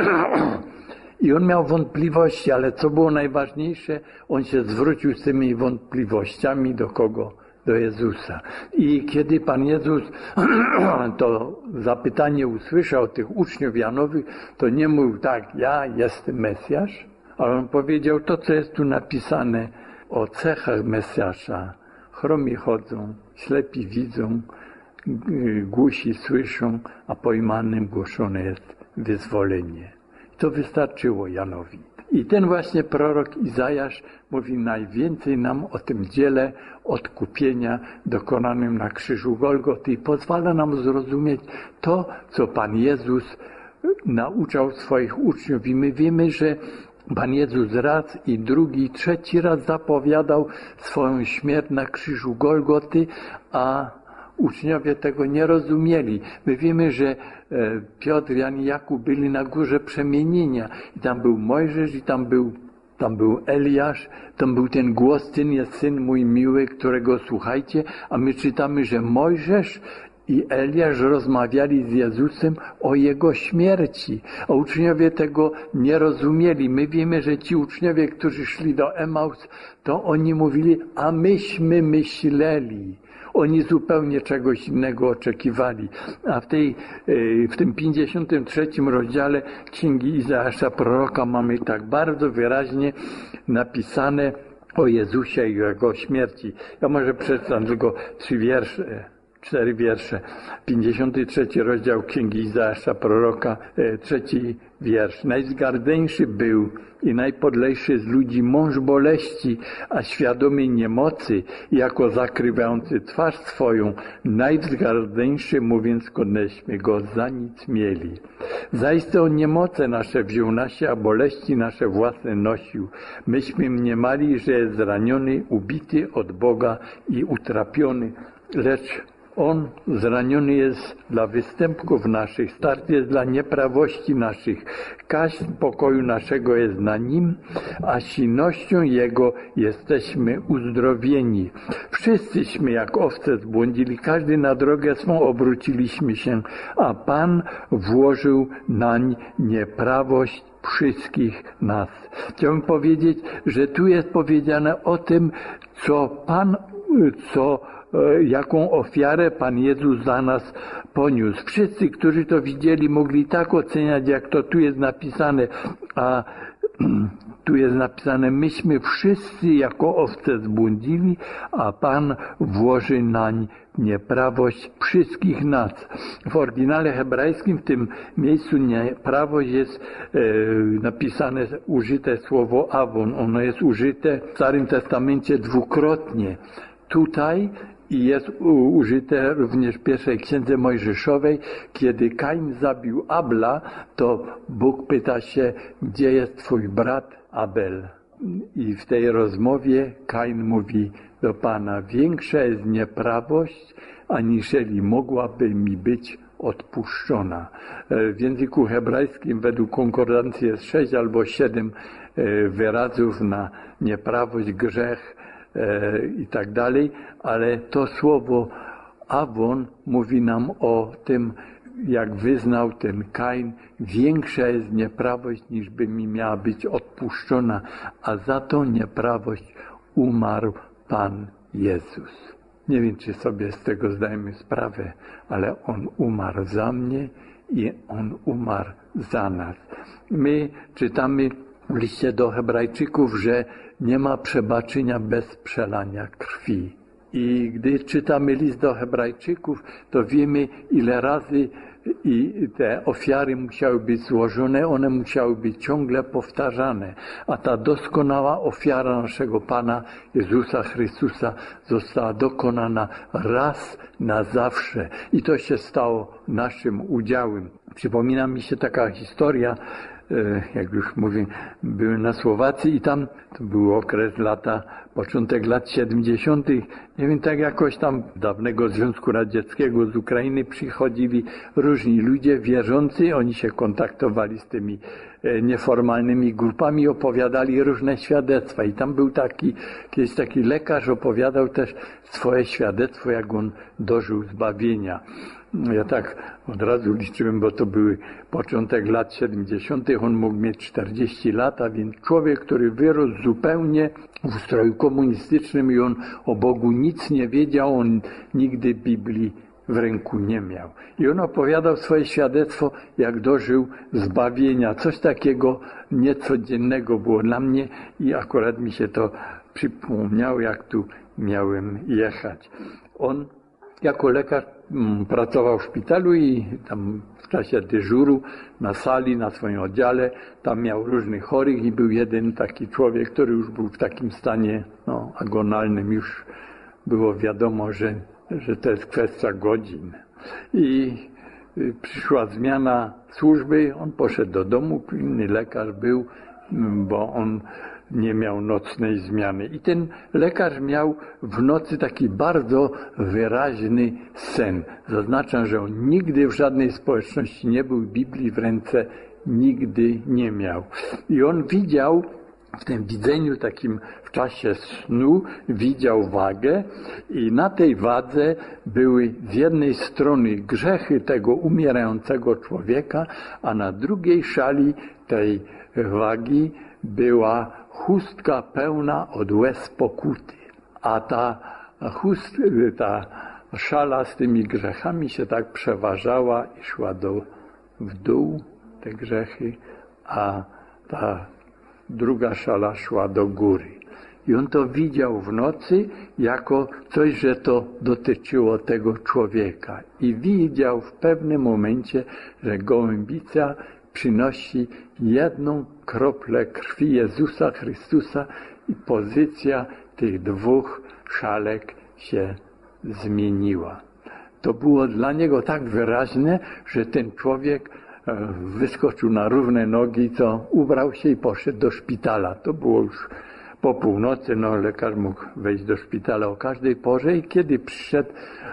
I on miał wątpliwości, ale co było najważniejsze, on się zwrócił z tymi wątpliwościami do kogo? Do Jezusa. I kiedy Pan Jezus to zapytanie usłyszał tych uczniów Janowych, to nie mówił tak, ja jestem Mesjasz, ale on powiedział to, co jest tu napisane o cechach Mesjasza. Chromi chodzą, ślepi widzą, głusi słyszą, a pojmanym głoszone jest wyzwolenie. To wystarczyło Janowi. I ten właśnie prorok Izajasz mówi najwięcej nam o tym dziele odkupienia dokonanym na krzyżu Golgoty i pozwala nam zrozumieć to, co Pan Jezus nauczał swoich uczniów. I my wiemy, że Pan Jezus raz i drugi, i trzeci raz zapowiadał swoją śmierć na krzyżu Golgoty, a uczniowie tego nie rozumieli. My wiemy, że Piotr, Jan i Jakub byli na górze przemienienia i tam był Mojżesz i tam był Eliasz, tam był ten głos, ten jest Syn mój miły, którego słuchajcie, a my czytamy, że Mojżesz i Eliasz rozmawiali z Jezusem o Jego śmierci, a uczniowie tego nie rozumieli. My wiemy, że ci uczniowie, którzy szli do Emaus, to oni mówili, a myśmy myśleli. Oni zupełnie czegoś innego oczekiwali. A w tym 53 rozdziale Księgi Izajasza proroka mamy tak bardzo wyraźnie napisane o Jezusie i Jego śmierci. Ja może przeczytam tylko 4 wiersze. 53 rozdział Księgi Izajasza proroka, 3 wiersz. Najwzgardeńszy był i najpodlejszy z ludzi mąż boleści, a świadomy niemocy, jako zakrywający twarz swoją, najwzgardeńszy, mówiąc, koneśmy go za nic mieli. Zaiste on niemoce nasze wziął na się, a boleści nasze własne nosił. Myśmy mniemali, że jest zraniony, ubity od Boga i utrapiony, lecz on zraniony jest dla występków naszych, starty jest dla nieprawości naszych. Kaźń pokoju naszego jest na nim, a silnością Jego jesteśmy uzdrowieni. Wszyscyśmy jak owce zbłądzili, każdy na drogę swą obróciliśmy się, a Pan włożył nań nieprawość wszystkich nas. Chciałbym powiedzieć, że tu jest powiedziane o tym, jaką ofiarę Pan Jezus za nas poniósł. Wszyscy, którzy to widzieli, mogli tak oceniać, jak to tu jest napisane, a tu jest napisane, myśmy wszyscy jako owce zbłądzili, a Pan włoży nań nieprawość wszystkich nas. W oryginale hebrajskim w tym miejscu nieprawość jest napisane, użyte słowo awon. Ono jest użyte w Starym Testamencie dwukrotnie. Tutaj i jest użyte również w pierwszej księdze Mojżeszowej, kiedy Kain zabił Abla, to Bóg pyta się, gdzie jest twój brat Abel. I w tej rozmowie Kain mówi do Pana, większa jest nieprawość, aniżeli mogłaby mi być odpuszczona. W języku hebrajskim według konkordancji jest 6 albo 7 wyrazów na nieprawość, grzech, i tak dalej, ale to słowo awon mówi nam o tym, jak wyznał ten Kain, większa jest nieprawość, niż by mi miała być odpuszczona, a za tą nieprawość umarł Pan Jezus. Nie wiem, czy sobie z tego zdajemy sprawę, ale On umarł za mnie i On umarł za nas. My czytamy w liście do Hebrajczyków, że nie ma przebaczenia bez przelania krwi. I gdy czytamy list do Hebrajczyków, to wiemy, ile razy i te ofiary musiały być złożone, one musiały być ciągle powtarzane. A ta doskonała ofiara naszego Pana Jezusa Chrystusa została dokonana raz na zawsze. I to się stało naszym udziałem. Przypomina mi się taka historia, jak już mówię, byłem na Słowacji i tam to był okres początek lat 70. Nie wiem, tak jakoś tam dawnego Związku Radzieckiego z Ukrainy przychodzili różni ludzie wierzący, oni się kontaktowali z tymi nieformalnymi grupami, opowiadali różne świadectwa i tam był kiedyś taki lekarz opowiadał też swoje świadectwo, jak on dożył zbawienia. Ja tak od razu liczyłem, bo to były początek lat 70., on mógł mieć 40 lat, a więc człowiek, który wyrósł zupełnie w ustroju komunistycznym i on o Bogu nic nie wiedział, on nigdy Biblii w ręku nie miał. I on opowiadał swoje świadectwo, jak dożył zbawienia. Coś takiego niecodziennego było dla mnie i akurat mi się to przypomniało, jak tu miałem jechać. On jako lekarz pracował w szpitalu i tam w czasie dyżuru na sali, na swoim oddziale, tam miał różnych chorych i był jeden taki człowiek, który już był w takim stanie agonalnym. Już było wiadomo, że to jest kwestia godzin. I przyszła zmiana służby, on poszedł do domu, inny lekarz był, bo on nie miał nocnej zmiany. I ten lekarz miał w nocy taki bardzo wyraźny sen. Zaznaczam, że on nigdy w żadnej społeczności nie był, Biblii w ręce nigdy nie miał. I on widział, w tym widzeniu takim w czasie snu, widział wagę i na tej wadze były z jednej strony grzechy tego umierającego człowieka, a na drugiej szali tej wagi była chustka pełna od łez pokuty. A ta szala z tymi grzechami się tak przeważała i szła w dół, te grzechy, a ta druga szala szła do góry. I on to widział w nocy jako coś, że to dotyczyło tego człowieka. I widział w pewnym momencie, że gołębica przynosi jedną kroplę krwi Jezusa Chrystusa i pozycja tych dwóch szalek się zmieniła. To było dla niego tak wyraźne, że ten człowiek wyskoczył na równe nogi, ubrał się i poszedł do szpitala. To było już po północy, lekarz mógł wejść do szpitala o każdej porze i kiedy przyszedł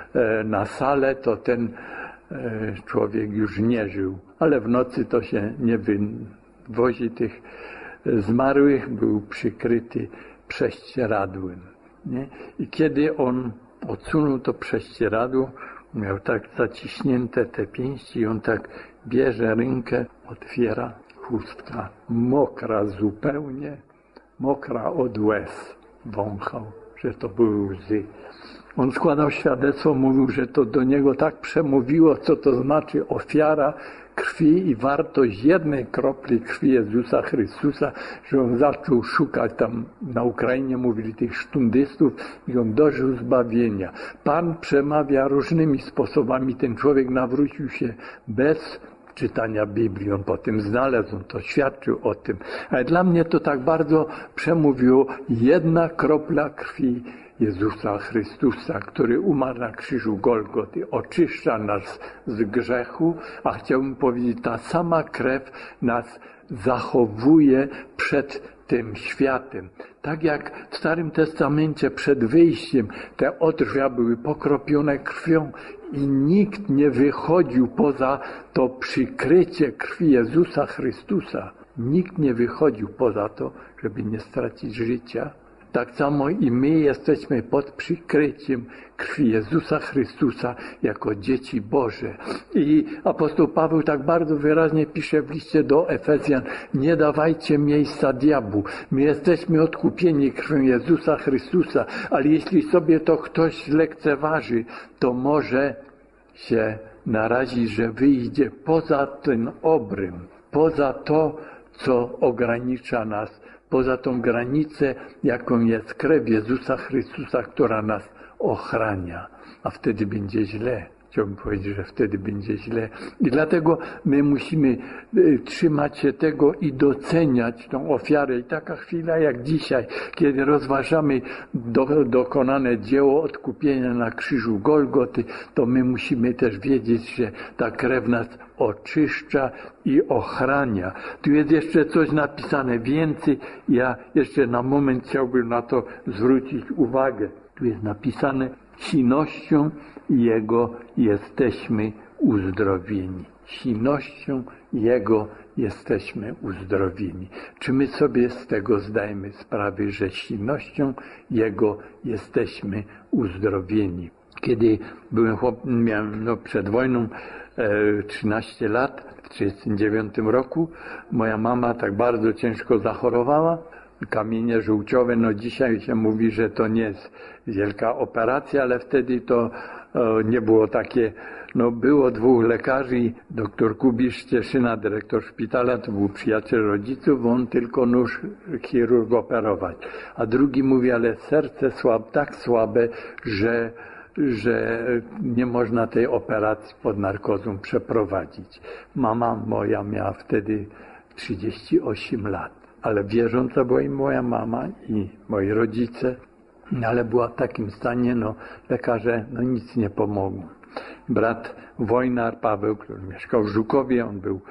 na salę, to ten człowiek już nie żył. Ale w nocy to się nie wywozi tych zmarłych, był przykryty prześcieradłem. Nie? I kiedy on odsunął to prześcieradło, miał tak zaciśnięte te pięści i on tak bierze rękę, otwiera, chustka mokra zupełnie, mokra od łez, wąchał, że to były łzy. On składał świadectwo, mówił, że to do niego tak przemówiło, co to znaczy ofiara krwi i wartość jednej kropli krwi Jezusa Chrystusa, że on zaczął szukać tam, na Ukrainie mówili tych sztundystów i on dożył zbawienia. Pan przemawia różnymi sposobami, ten człowiek nawrócił się bez czytania Biblii, on potem znalazł, on to świadczył o tym. Ale dla mnie to tak bardzo przemówiło jedna kropla krwi Jezusa Chrystusa, który umarł na krzyżu Golgoty, oczyszcza nas z grzechu, a chciałbym powiedzieć, ta sama krew nas zachowuje przed tym światem. Tak jak w Starym Testamencie przed wyjściem te odrzwia były pokropione krwią i nikt nie wychodził poza to przykrycie krwi Jezusa Chrystusa. Nikt nie wychodził poza to, żeby nie stracić życia. Tak samo i my jesteśmy pod przykryciem krwi Jezusa Chrystusa jako dzieci Boże. I apostoł Paweł tak bardzo wyraźnie pisze w liście do Efezjan: nie dawajcie miejsca diabłu. My jesteśmy odkupieni krwią Jezusa Chrystusa, ale jeśli sobie to ktoś lekceważy, to może się narazić, że wyjdzie poza ten obręb, poza to, co ogranicza nas, poza tą granicę, jaką jest krew Jezusa Chrystusa, która nas ochrania, a wtedy będzie źle. Chciałbym powiedzieć, że wtedy będzie źle. I dlatego my musimy trzymać się tego i doceniać tą ofiarę. I taka chwila jak dzisiaj, kiedy rozważamy dokonane dzieło odkupienia na krzyżu Golgoty, to my musimy też wiedzieć, że ta krew nas oczyszcza i ochrania. Tu jest jeszcze coś napisane więcej. Ja jeszcze na moment chciałbym na to zwrócić uwagę. Tu jest napisane: silnością Jego jesteśmy uzdrowieni. Silnością Jego jesteśmy uzdrowieni. Czy my sobie z tego zdajemy sprawę, że silnością Jego jesteśmy uzdrowieni? Kiedy byłem miałem przed wojną 13 lat, w 1939 roku, moja mama tak bardzo ciężko zachorowała. Kamienie żółciowe, dzisiaj się mówi, że to nie jest wielka operacja, ale wtedy to nie było takie, było 2 lekarzy, doktor Kubisz z Cieszyna, dyrektor szpitala, to był przyjaciel rodziców, on tylko nóż chirurg operować. A drugi mówi, ale serce tak słabe, że nie można tej operacji pod narkozą przeprowadzić. Mama moja miała wtedy 38 lat. Ale wierząca była i moja mama, i moi rodzice, ale była w takim stanie, lekarze nic nie pomogą. Brat Wojnar Paweł, który mieszkał w Żukowie, on był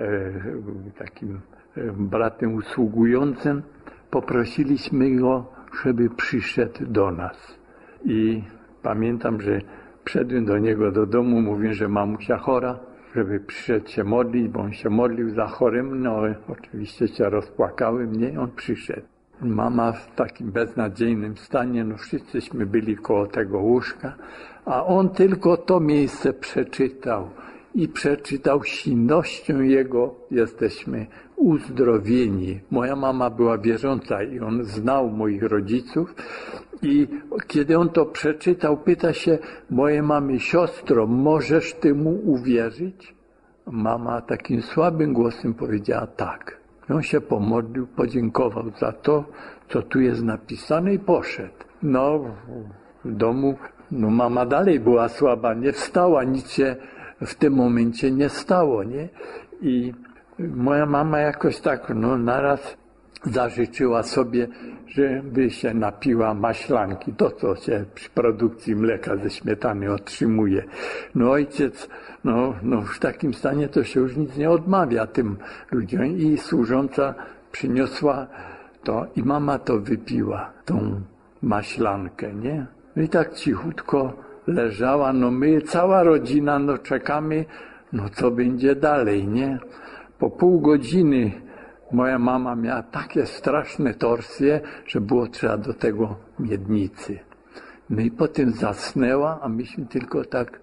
takim bratem usługującym, poprosiliśmy go, żeby przyszedł do nas. I pamiętam, że wszedłem do niego do domu, mówię, że mamusia chora, żeby przyszedł się modlić, bo on się modlił za chorym, oczywiście się rozpłakały mnie, on przyszedł. Mama w takim beznadziejnym stanie, wszyscyśmy byli koło tego łóżka, a on tylko to miejsce przeczytał i przeczytał: silnością Jego jesteśmy uzdrowieni. Moja mama była wierząca i on znał moich rodziców i kiedy on to przeczytał, pyta się mojej mamy: siostro, możesz Ty mu uwierzyć? Mama takim słabym głosem powiedziała: tak. On się pomodlił, podziękował za to, co tu jest napisane i poszedł. W domu, mama dalej była słaba, nie wstała, nic się w tym momencie nie stało, nie? I moja mama jakoś tak, naraz zażyczyła sobie, żeby się napiła maślanki, to co się przy produkcji mleka ze śmietany otrzymuje. Ojciec, w takim stanie to się już nic nie odmawia tym ludziom i służąca przyniosła to i mama to wypiła, tą maślankę, nie? I tak cichutko leżała, my, cała rodzina, czekamy, co będzie dalej, nie? Po pół godziny moja mama miała takie straszne torsje, że było trzeba do tego miednicy. I potem zasnęła, a myśmy tylko tak,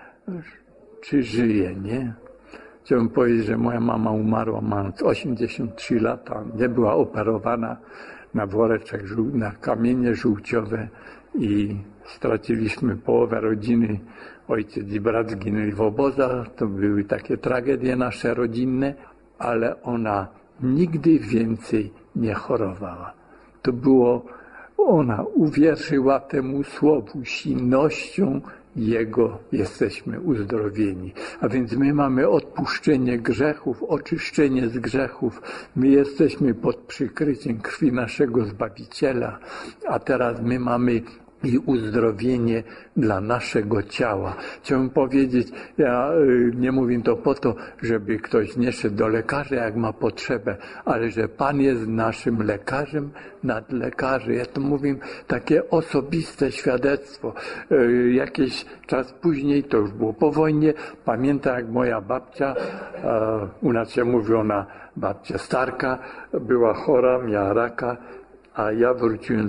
czy żyje, nie? Chciałbym powiedzieć, że moja mama umarła mając 83 lata, nie była operowana na woreczek, na kamienie żółciowe i straciliśmy połowę rodziny. Ojciec i brat zginęli w obozach, to były takie tragedie nasze rodzinne, ale ona nigdy więcej nie chorowała. To było, ona uwierzyła temu słowu: silnością Jego jesteśmy uzdrowieni. A więc my mamy odpuszczenie grzechów, oczyszczenie z grzechów. My jesteśmy pod przykryciem krwi naszego Zbawiciela, a teraz my mamy i uzdrowienie dla naszego ciała. Chciałbym powiedzieć, ja nie mówię to po to, żeby ktoś nie szedł do lekarza, jak ma potrzebę, ale że Pan jest naszym lekarzem nad lekarzy. Ja to mówię takie osobiste świadectwo. Jakiś czas później, to już było po wojnie, pamiętam jak moja babcia, u nas się mówi ona babcia Starka, była chora, miała raka, a ja wróciłem z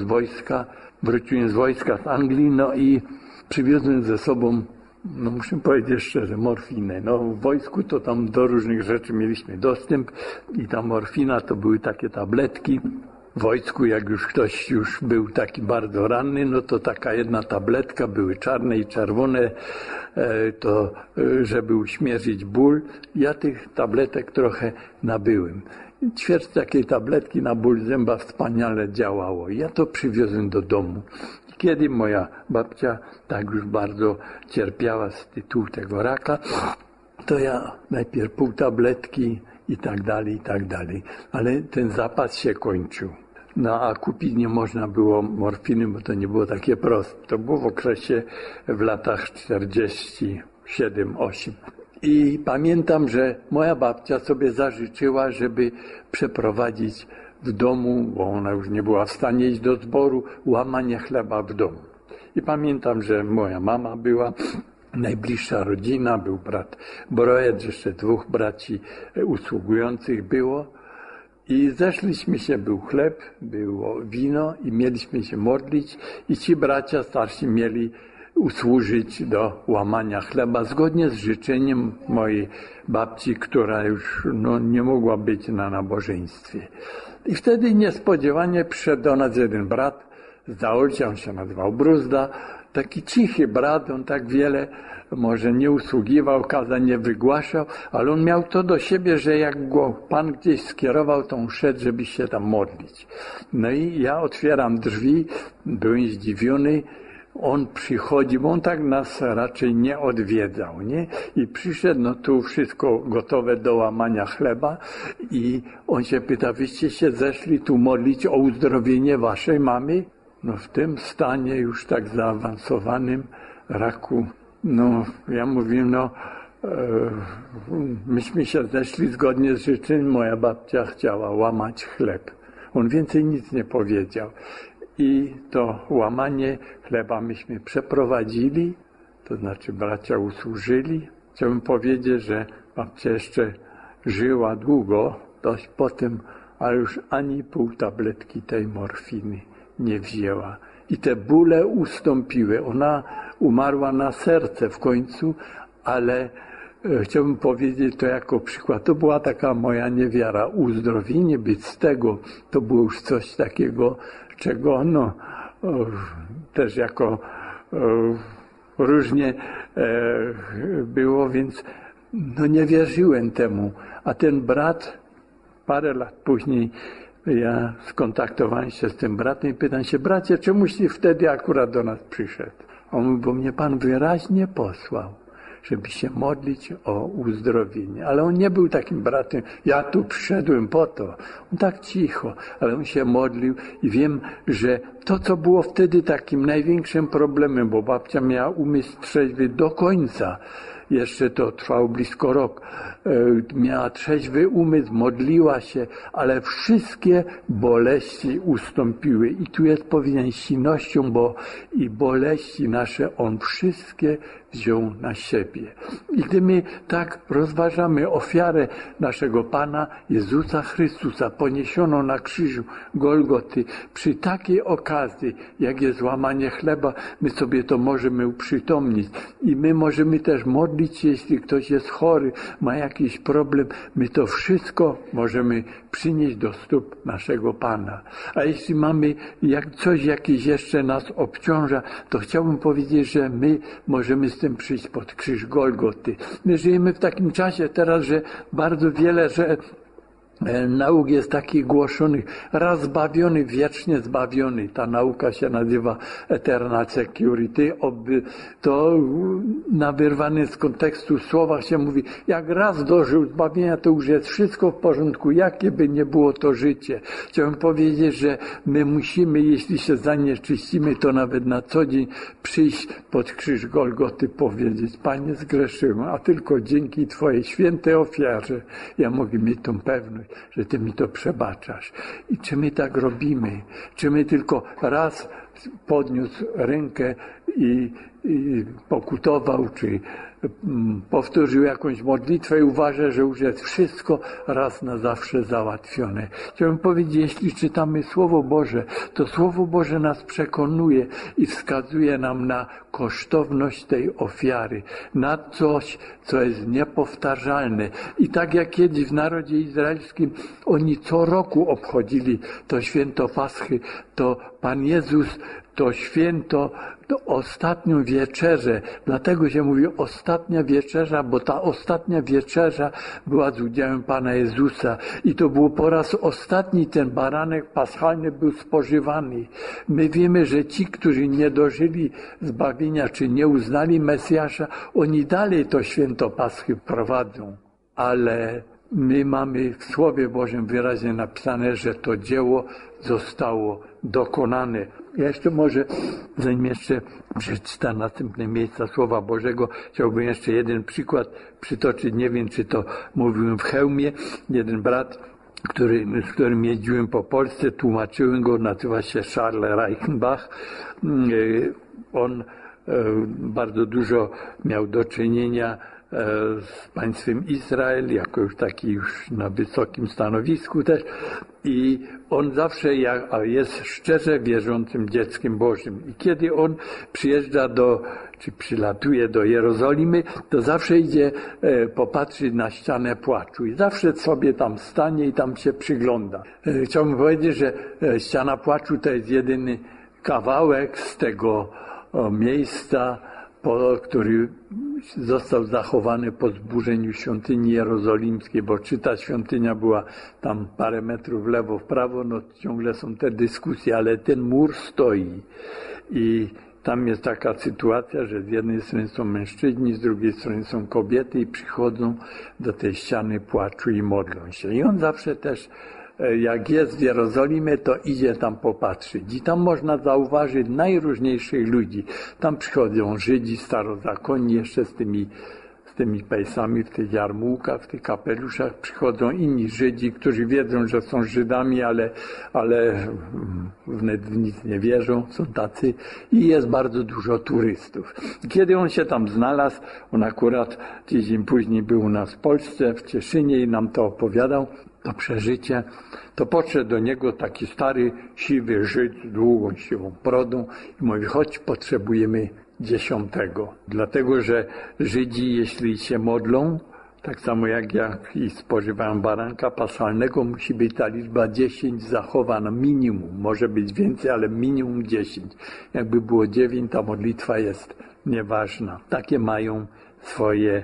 wojska z Anglii, i przywiozłem ze sobą, muszę powiedzieć szczerze, morfinę. W wojsku to tam do różnych rzeczy mieliśmy dostęp i ta morfina to były takie tabletki. W wojsku, jak już ktoś był taki bardzo ranny, to taka jedna tabletka, były czarne i czerwone, to żeby uśmierzyć ból. Ja tych tabletek trochę nabyłem. Ćwierć takiej tabletki na ból zęba wspaniale działało. Ja to przywiozłem do domu. Kiedy moja babcia tak już bardzo cierpiała z tytułu tego raka, to ja najpierw pół tabletki i tak dalej, ale ten zapas się kończył. No a kupić nie można było morfiny, bo to nie było takie proste. To było w okresie w latach 47-8. I pamiętam, że moja babcia sobie zażyczyła, żeby przeprowadzić w domu, bo ona już nie była w stanie iść do zboru, łamanie chleba w domu. I pamiętam, że moja mama była, najbliższa rodzina, był brat Brojec, jeszcze 2 braci usługujących było. I zeszliśmy się, był chleb, było wino i mieliśmy się modlić i ci bracia starsi mieli usłużyć do łamania chleba zgodnie z życzeniem mojej babci, która już nie mogła być na nabożeństwie. I wtedy niespodziewanie przyszedł do nas jeden brat z Zaolcia, on się nazywał Bruzda, taki cichy brat, on tak wiele może nie usługiwał, kazań nie wygłaszał, ale on miał to do siebie, że jak go Pan gdzieś skierował, to on szedł, żeby się tam modlić. No i ja otwieram drzwi, byłem zdziwiony, on przychodzi, bo on tak nas raczej nie odwiedzał, nie? I przyszedł, tu wszystko gotowe do łamania chleba i on się pyta, wyście się zeszli tu modlić o uzdrowienie waszej mamy? W tym stanie już tak zaawansowanym raku, ja mówię, myśmy się zeszli zgodnie z życzeniem, moja babcia chciała łamać chleb. On więcej nic nie powiedział. I to łamanie chleba myśmy przeprowadzili, to znaczy bracia usłużyli. Chciałbym powiedzieć, że babcia jeszcze żyła długo, dość potem, ale już ani pół tabletki tej morfiny nie wzięła. I te bóle ustąpiły. Ona umarła na serce w końcu, ale chciałbym powiedzieć to jako przykład. To była taka moja niewiara. Uzdrowienie być z tego, to było już coś takiego, czego też jako różnie było, więc nie wierzyłem temu. A ten brat parę lat później ja skontaktowałem się z tym bratem i pytam się, bracie, czemuś ty wtedy akurat do nas przyszedł? On mówi, bo mnie Pan wyraźnie posłał, żeby się modlić o uzdrowienie. Ale on nie był takim bratem, ja tu przyszedłem po to. On tak cicho, ale on się modlił i wiem, że to, co było wtedy takim największym problemem, bo babcia miała umysł trzeźwy do końca, jeszcze to trwało blisko rok, miała trzeźwy umysł, modliła się, ale wszystkie boleści ustąpiły. I tu jest powiedziane silnością, bo i boleści nasze On wszystkie wziął na siebie. I gdy my tak rozważamy ofiarę naszego Pana Jezusa Chrystusa poniesioną na krzyżu Golgoty, przy takiej okazji, jak jest łamanie chleba, my sobie to możemy uprzytomnić. I my możemy też modlić się, jeśli ktoś jest chory, ma jakiś problem, my to wszystko możemy przynieść do stóp naszego Pana. A jeśli mamy coś jakieś jeszcze nas obciąża, to chciałbym powiedzieć, że my możemy z tym przyjść pod krzyż Golgoty. My żyjemy w takim czasie teraz, że bardzo wiele, nauk jest takich głoszonych, raz zbawiony, wiecznie zbawiony. Ta nauka się nazywa Eternal Security. To na wyrwanym z kontekstu słowa się mówi, jak raz dożył zbawienia, to już jest wszystko w porządku, jakie by nie było to życie. Chciałem powiedzieć, że my musimy, jeśli się zanieczyścimy, to nawet na co dzień przyjść pod krzyż Golgoty, powiedzieć, Panie, zgrzeszyłem, a tylko dzięki Twojej świętej ofiarze ja mogę mieć tą pewność, że Ty mi to przebaczasz. I czy my tak robimy? Czy my tylko raz podniósł rękę i pokutował, czy powtórzył jakąś modlitwę i uważa, że już jest wszystko raz na zawsze załatwione. Chciałbym powiedzieć, jeśli czytamy Słowo Boże, to Słowo Boże nas przekonuje i wskazuje nam na kosztowność tej ofiary, na coś, co jest niepowtarzalne. I tak jak kiedyś w narodzie izraelskim oni co roku obchodzili to święto Paschy, to Pan Jezus to święto, to ostatnią wieczerzę. Dlatego się mówi ostatnia wieczerza, bo ta ostatnia wieczerza była z udziałem Pana Jezusa i to było po raz ostatni ten baranek paschalny był spożywany. My wiemy, że ci, którzy nie dożyli zbawienia, czy nie uznali Mesjasza, oni dalej to święto Paschy prowadzą. Ale my mamy w Słowie Bożym wyraźnie napisane, że to dzieło zostało dokonane. Ja jeszcze może, zanim jeszcze przeczytam następne miejsca Słowa Bożego, chciałbym jeszcze jeden przykład przytoczyć. Nie wiem, czy to mówiłem w Chełmie. Jeden brat, z którym jeździłem po Polsce, tłumaczyłem go, nazywa się Charles Reichenbach. On bardzo dużo miał do czynienia z państwem Izrael, jako już taki już na wysokim stanowisku też i on zawsze jest szczerze wierzącym dzieckiem Bożym i kiedy on przyjeżdża czy przylatuje do Jerozolimy, to zawsze idzie popatrzeć na ścianę płaczu i zawsze sobie tam stanie i tam się przygląda. Chciałbym powiedzieć, że ściana płaczu to jest jedyny kawałek z tego miejsca, który został zachowany po zburzeniu świątyni jerozolimskiej, bo czy ta świątynia była tam parę metrów w lewo, w prawo, no ciągle są te dyskusje, ale ten mur stoi i tam jest taka sytuacja, że z jednej strony są mężczyźni, z drugiej strony są kobiety i przychodzą do tej ściany płaczu i modlą się. I on zawsze też, jak jest w Jerozolimie, to idzie tam popatrzeć. I tam można zauważyć najróżniejszych ludzi. Tam przychodzą Żydzi starozakonni jeszcze z tymi pejsami, w tych jarmułkach, w tych kapeluszach. Przychodzą inni Żydzi, którzy wiedzą, że są Żydami, ale w nic nie wierzą, są tacy. I jest bardzo dużo turystów. Kiedy on się tam znalazł, on akurat tydzień później był u nas w Polsce, w Cieszynie i nam to opowiadał, to przeżycie, to podszedł do niego taki stary, siwy Żyd z długą, siwą brodą i mówi, chodź, potrzebujemy 10. Dlatego, że Żydzi, jeśli się modlą, tak samo jak ja i spożywałem baranka paschalnego, musi być ta liczba 10 zachowana, minimum. Może być więcej, ale minimum 10. Jakby było 9, ta modlitwa jest nieważna. Takie mają swoje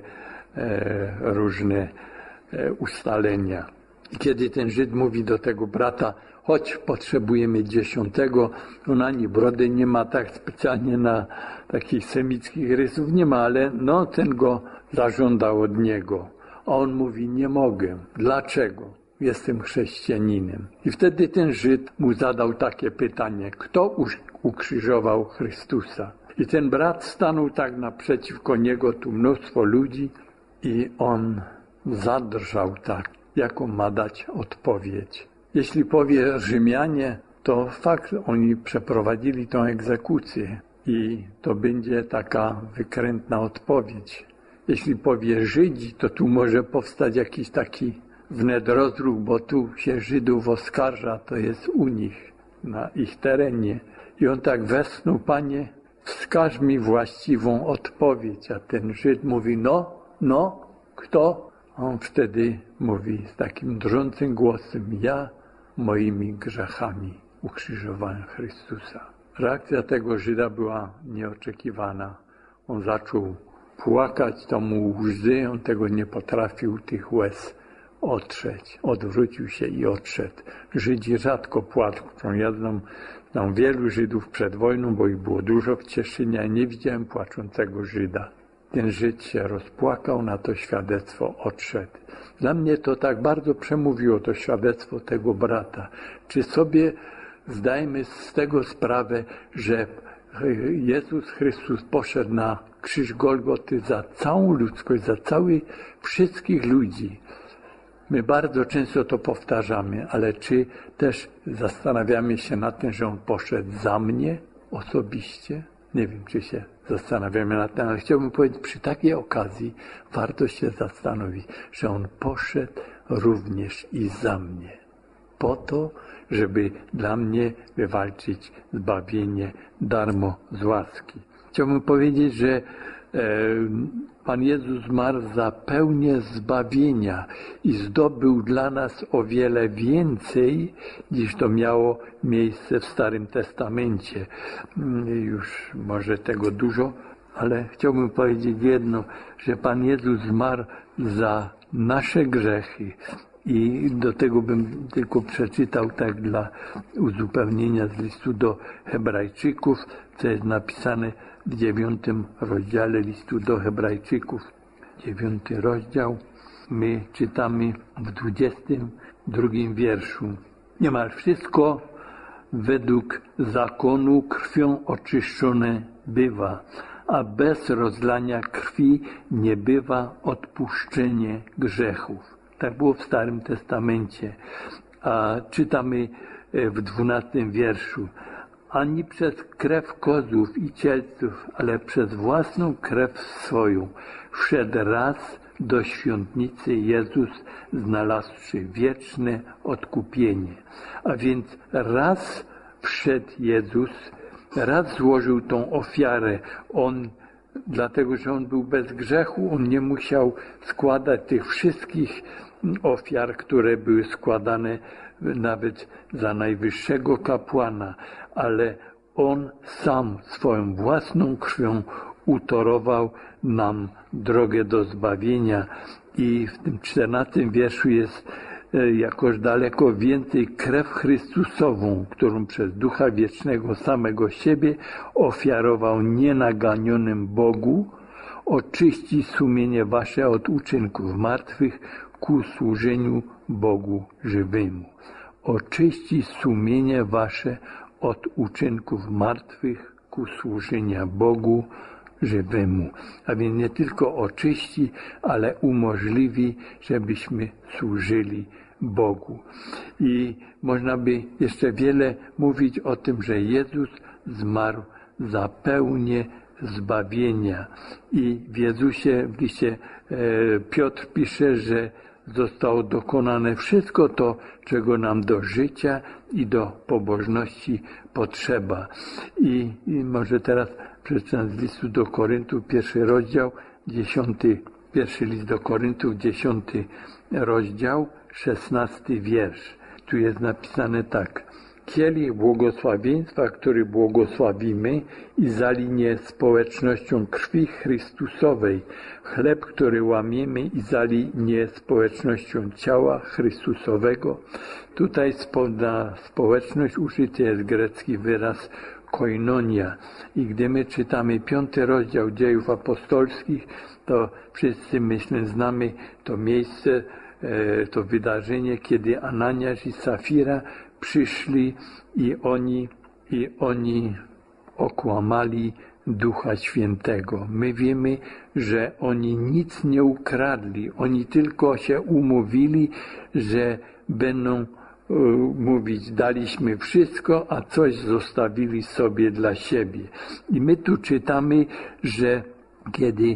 różne ustalenia. I kiedy ten Żyd mówi do tego brata, chodź, potrzebujemy 10, on ani brody nie ma, tak specjalnie na takich semickich rysów nie ma, ale no ten go zażądał od niego. A on mówi, nie mogę. Dlaczego? Jestem chrześcijaninem. I wtedy ten Żyd mu zadał takie pytanie, kto ukrzyżował Chrystusa? I ten brat stanął tak naprzeciwko niego, tu mnóstwo ludzi i on zadrżał tak. Jaką ma dać odpowiedź. Jeśli powie Rzymianie, to fakt, oni przeprowadzili tą egzekucję i to będzie taka wykrętna odpowiedź. Jeśli powie Żydzi, to tu może powstać jakiś taki wnet rozruch, bo tu się Żydów oskarża, to jest u nich, na ich terenie. I on tak westchnął, Panie, wskaż mi właściwą odpowiedź. A ten Żyd mówi, no, kto? On wtedy mówi z takim drżącym głosem, ja moimi grzechami ukrzyżowałem Chrystusa. Reakcja tego Żyda była nieoczekiwana. On zaczął płakać, to mu łzy, on tego nie potrafił, tych łez otrzeć. Odwrócił się i odszedł. Żydzi rzadko płaczą. Ja znam wielu Żydów przed wojną, bo ich było dużo w Cieszynie, a nie widziałem płaczącego Żyda. Ten Żyd się rozpłakał, na to świadectwo odszedł. Dla mnie to tak bardzo przemówiło, to świadectwo tego brata. Czy sobie zdajemy z tego sprawę, że Jezus Chrystus poszedł na krzyż Golgoty za całą ludzkość, za wszystkich ludzi. My bardzo często to powtarzamy, ale czy też zastanawiamy się nad tym, że On poszedł za mnie osobiście? Nie wiem, czy się zastanawiamy nad tym, ale chciałbym powiedzieć, przy takiej okazji warto się zastanowić, że On poszedł również i za mnie. Po to, żeby dla mnie wywalczyć zbawienie darmo z łaski. Chciałbym powiedzieć, że Pan Jezus zmarł za pełnię zbawienia i zdobył dla nas o wiele więcej, niż to miało miejsce w Starym Testamencie. Już może tego dużo, ale chciałbym powiedzieć jedno, że Pan Jezus zmarł za nasze grzechy. I do tego bym tylko przeczytał tak dla uzupełnienia z listu do Hebrajczyków, co jest napisane w 9 rozdziale listu do Hebrajczyków. 9 rozdział, my czytamy w 22 wierszu. Niemal wszystko według zakonu krwią oczyszczone bywa, a bez rozlania krwi nie bywa odpuszczenie grzechów. Tak było w Starym Testamencie. A czytamy w 12 wierszu. Ani przez krew kozłów i cielców, ale przez własną krew swoją wszedł raz do świątnicy Jezus, znalazłszy wieczne odkupienie. A więc raz wszedł Jezus, raz złożył tą ofiarę. Dlatego, że On był bez grzechu, On nie musiał składać tych wszystkich ofiar, które były składane nawet za najwyższego kapłana, ale On sam swoją własną krwią utorował nam drogę do zbawienia. I w tym 14 wierszu jest jakoż daleko więcej krew Chrystusową, którą przez Ducha Wiecznego samego siebie ofiarował nienaganionym Bogu, oczyści sumienie wasze od uczynków martwych ku służeniu Bogu żywemu. Oczyści sumienie wasze od uczynków martwych ku służenia Bogu żywemu. A więc nie tylko oczyści, ale umożliwi, żebyśmy służyli Bogu. I można by jeszcze wiele mówić o tym, że Jezus zmarł za pełnię zbawienia. I w Jezusie, w liście Piotr pisze, że zostało dokonane wszystko to, czego nam do życia i do pobożności potrzeba. I może teraz przeczytam z listu do Koryntów, 1 rozdział, 1 list do Koryntów, 10 rozdział, 16 wiersz. Tu jest napisane tak. Kielich błogosławieństwa, który błogosławimy i za linię społecznością krwi Chrystusowej, chleb, który łamiemy i za linię społecznością ciała Chrystusowego. Tutaj na społeczność użyty jest grecki wyraz koinonia. I gdy my czytamy 5 rozdział Dziejów Apostolskich, to wszyscy, myślę, znamy to miejsce, to wydarzenie, kiedy Ananiasz i Safira przyszli i oni okłamali Ducha Świętego. My wiemy, że oni nic nie ukradli. Oni tylko się umówili, że będą mówić, daliśmy wszystko, a coś zostawili sobie dla siebie. I my tu czytamy, że kiedy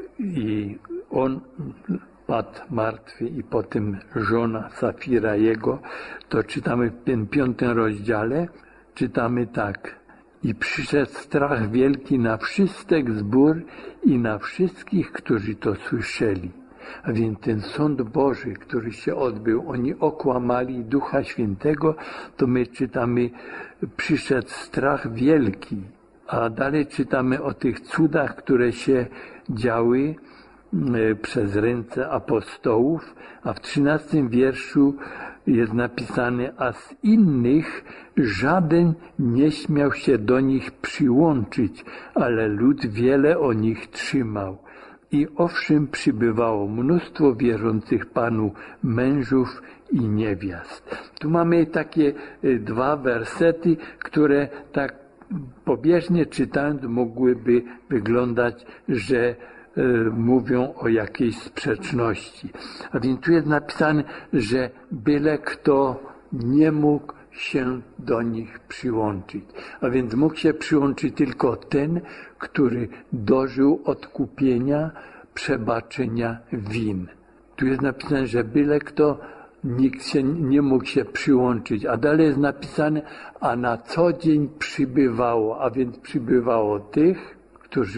on padł martwy i potem żona Safira jego, to czytamy w tym 5 rozdziale, czytamy tak. I przyszedł strach wielki na wszystek zbór i na wszystkich, którzy to słyszeli. A więc ten sąd Boży, który się odbył, oni okłamali Ducha Świętego, to my czytamy, przyszedł strach wielki. A dalej czytamy o tych cudach, które się działy przez ręce apostołów, a w 13 wierszu jest napisane, a z innych żaden nie śmiał się do nich przyłączyć, ale lud wiele o nich trzymał. I owszem, przybywało mnóstwo wierzących Panu mężów i niewiast. Tu mamy takie 2 wersety, które tak pobieżnie czytając mogłyby wyglądać, że mówią o jakiejś sprzeczności. A więc tu jest napisane, że byle kto nie mógł się do nich przyłączyć. A więc mógł się przyłączyć tylko ten, który dożył odkupienia, przebaczenia win. Tu jest napisane, że byle kto, nikt się nie mógł się przyłączyć. A dalej jest napisane, a na co dzień przybywało, a więc przybywało tych, którzy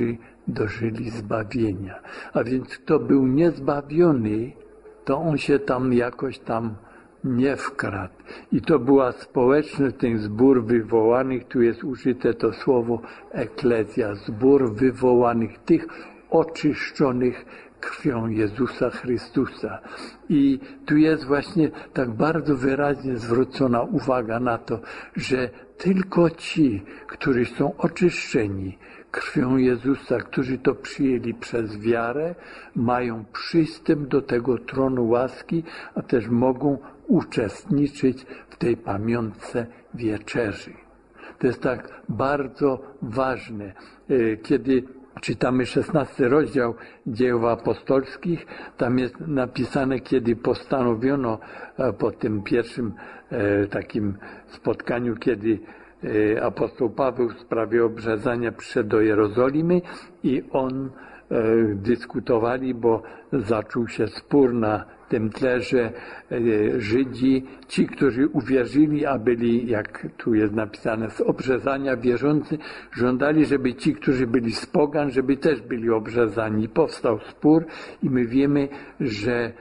dożyli zbawienia. A więc kto był niezbawiony, to on się tam jakoś tam nie wkradł. I to była społeczność, ten zbór wywołanych, tu jest użyte to słowo eklezja, zbór wywołanych, tych oczyszczonych krwią Jezusa Chrystusa. I tu jest właśnie tak bardzo wyraźnie zwrócona uwaga na to, że tylko ci, którzy są oczyszczeni krwią Jezusa, którzy to przyjęli przez wiarę, mają przystęp do tego tronu łaski, a też mogą uczestniczyć w tej pamiątce wieczerzy. To jest tak bardzo ważne. Kiedy czytamy 16 rozdział Dziejów Apostolskich, tam jest napisane, kiedy postanowiono po tym pierwszym takim spotkaniu, kiedy apostoł Paweł w sprawie obrzezania przyszedł do Jerozolimy i on dyskutowali, bo zaczął się spór na tym tle, że Żydzi, ci, którzy uwierzyli, a byli, jak tu jest napisane, z obrzezania wierzący, żądali, żeby ci, którzy byli z pogan, żeby też byli obrzezani. Powstał spór i my wiemy, że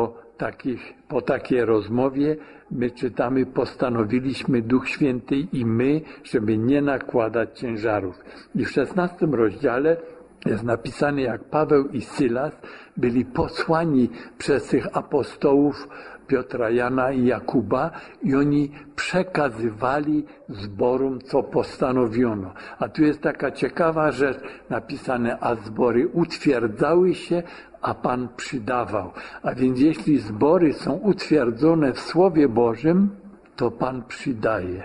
po takiej rozmowie my czytamy, postanowiliśmy Duch Święty i my, żeby nie nakładać ciężarów. I w 16 rozdziale jest napisane, jak Paweł i Sylas byli posłani przez tych apostołów Piotra, Jana i Jakuba i oni przekazywali zborom, co postanowiono. A tu jest taka ciekawa rzecz napisane, a zbory utwierdzały się, a Pan przydawał. A więc jeśli zbory są utwierdzone w Słowie Bożym, to Pan przydaje.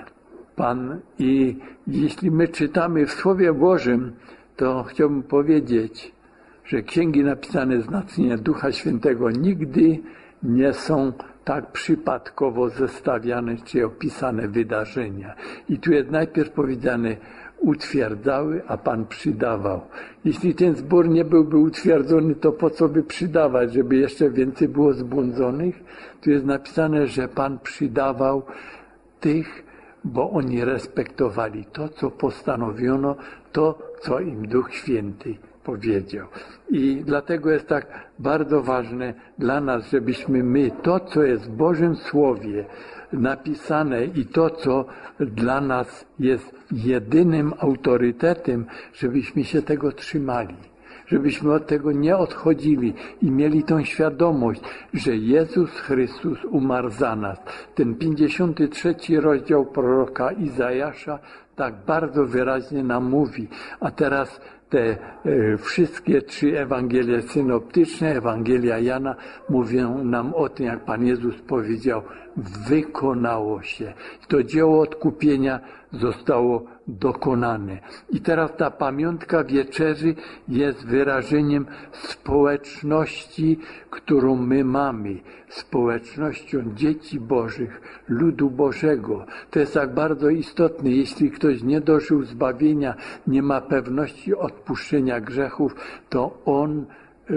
I jeśli my czytamy w Słowie Bożym, to chciałbym powiedzieć, że księgi napisane z natchnienia Ducha Świętego nigdy nie są tak przypadkowo zestawiane czy opisane wydarzenia. I tu jest najpierw powiedziane, utwierdzały, a Pan przydawał. Jeśli ten zbór nie byłby utwierdzony, to po co by przydawać, żeby jeszcze więcej było zbłądzonych? Tu jest napisane, że Pan przydawał tych, bo oni respektowali to, co postanowiono, to, co im Duch Święty powiedział. I dlatego jest tak bardzo ważne dla nas, żebyśmy my to, co jest w Bożym Słowie napisane i to, co dla nas jest jedynym autorytetem, żebyśmy się tego trzymali. Żebyśmy od tego nie odchodzili i mieli tą świadomość, że Jezus Chrystus umarł za nas. Ten 53 rozdział proroka Izajasza tak bardzo wyraźnie nam mówi. A teraz te wszystkie 3 Ewangelie synoptyczne, Ewangelia Jana mówią nam o tym, jak Pan Jezus powiedział, wykonało się. To dzieło odkupienia zostało dokonane. I teraz ta pamiątka wieczerzy jest wyrażeniem społeczności, którą my mamy. Społecznością dzieci Bożych, ludu Bożego. To jest tak bardzo istotne. Jeśli ktoś nie dożył zbawienia, nie ma pewności odpuszczenia grzechów, to on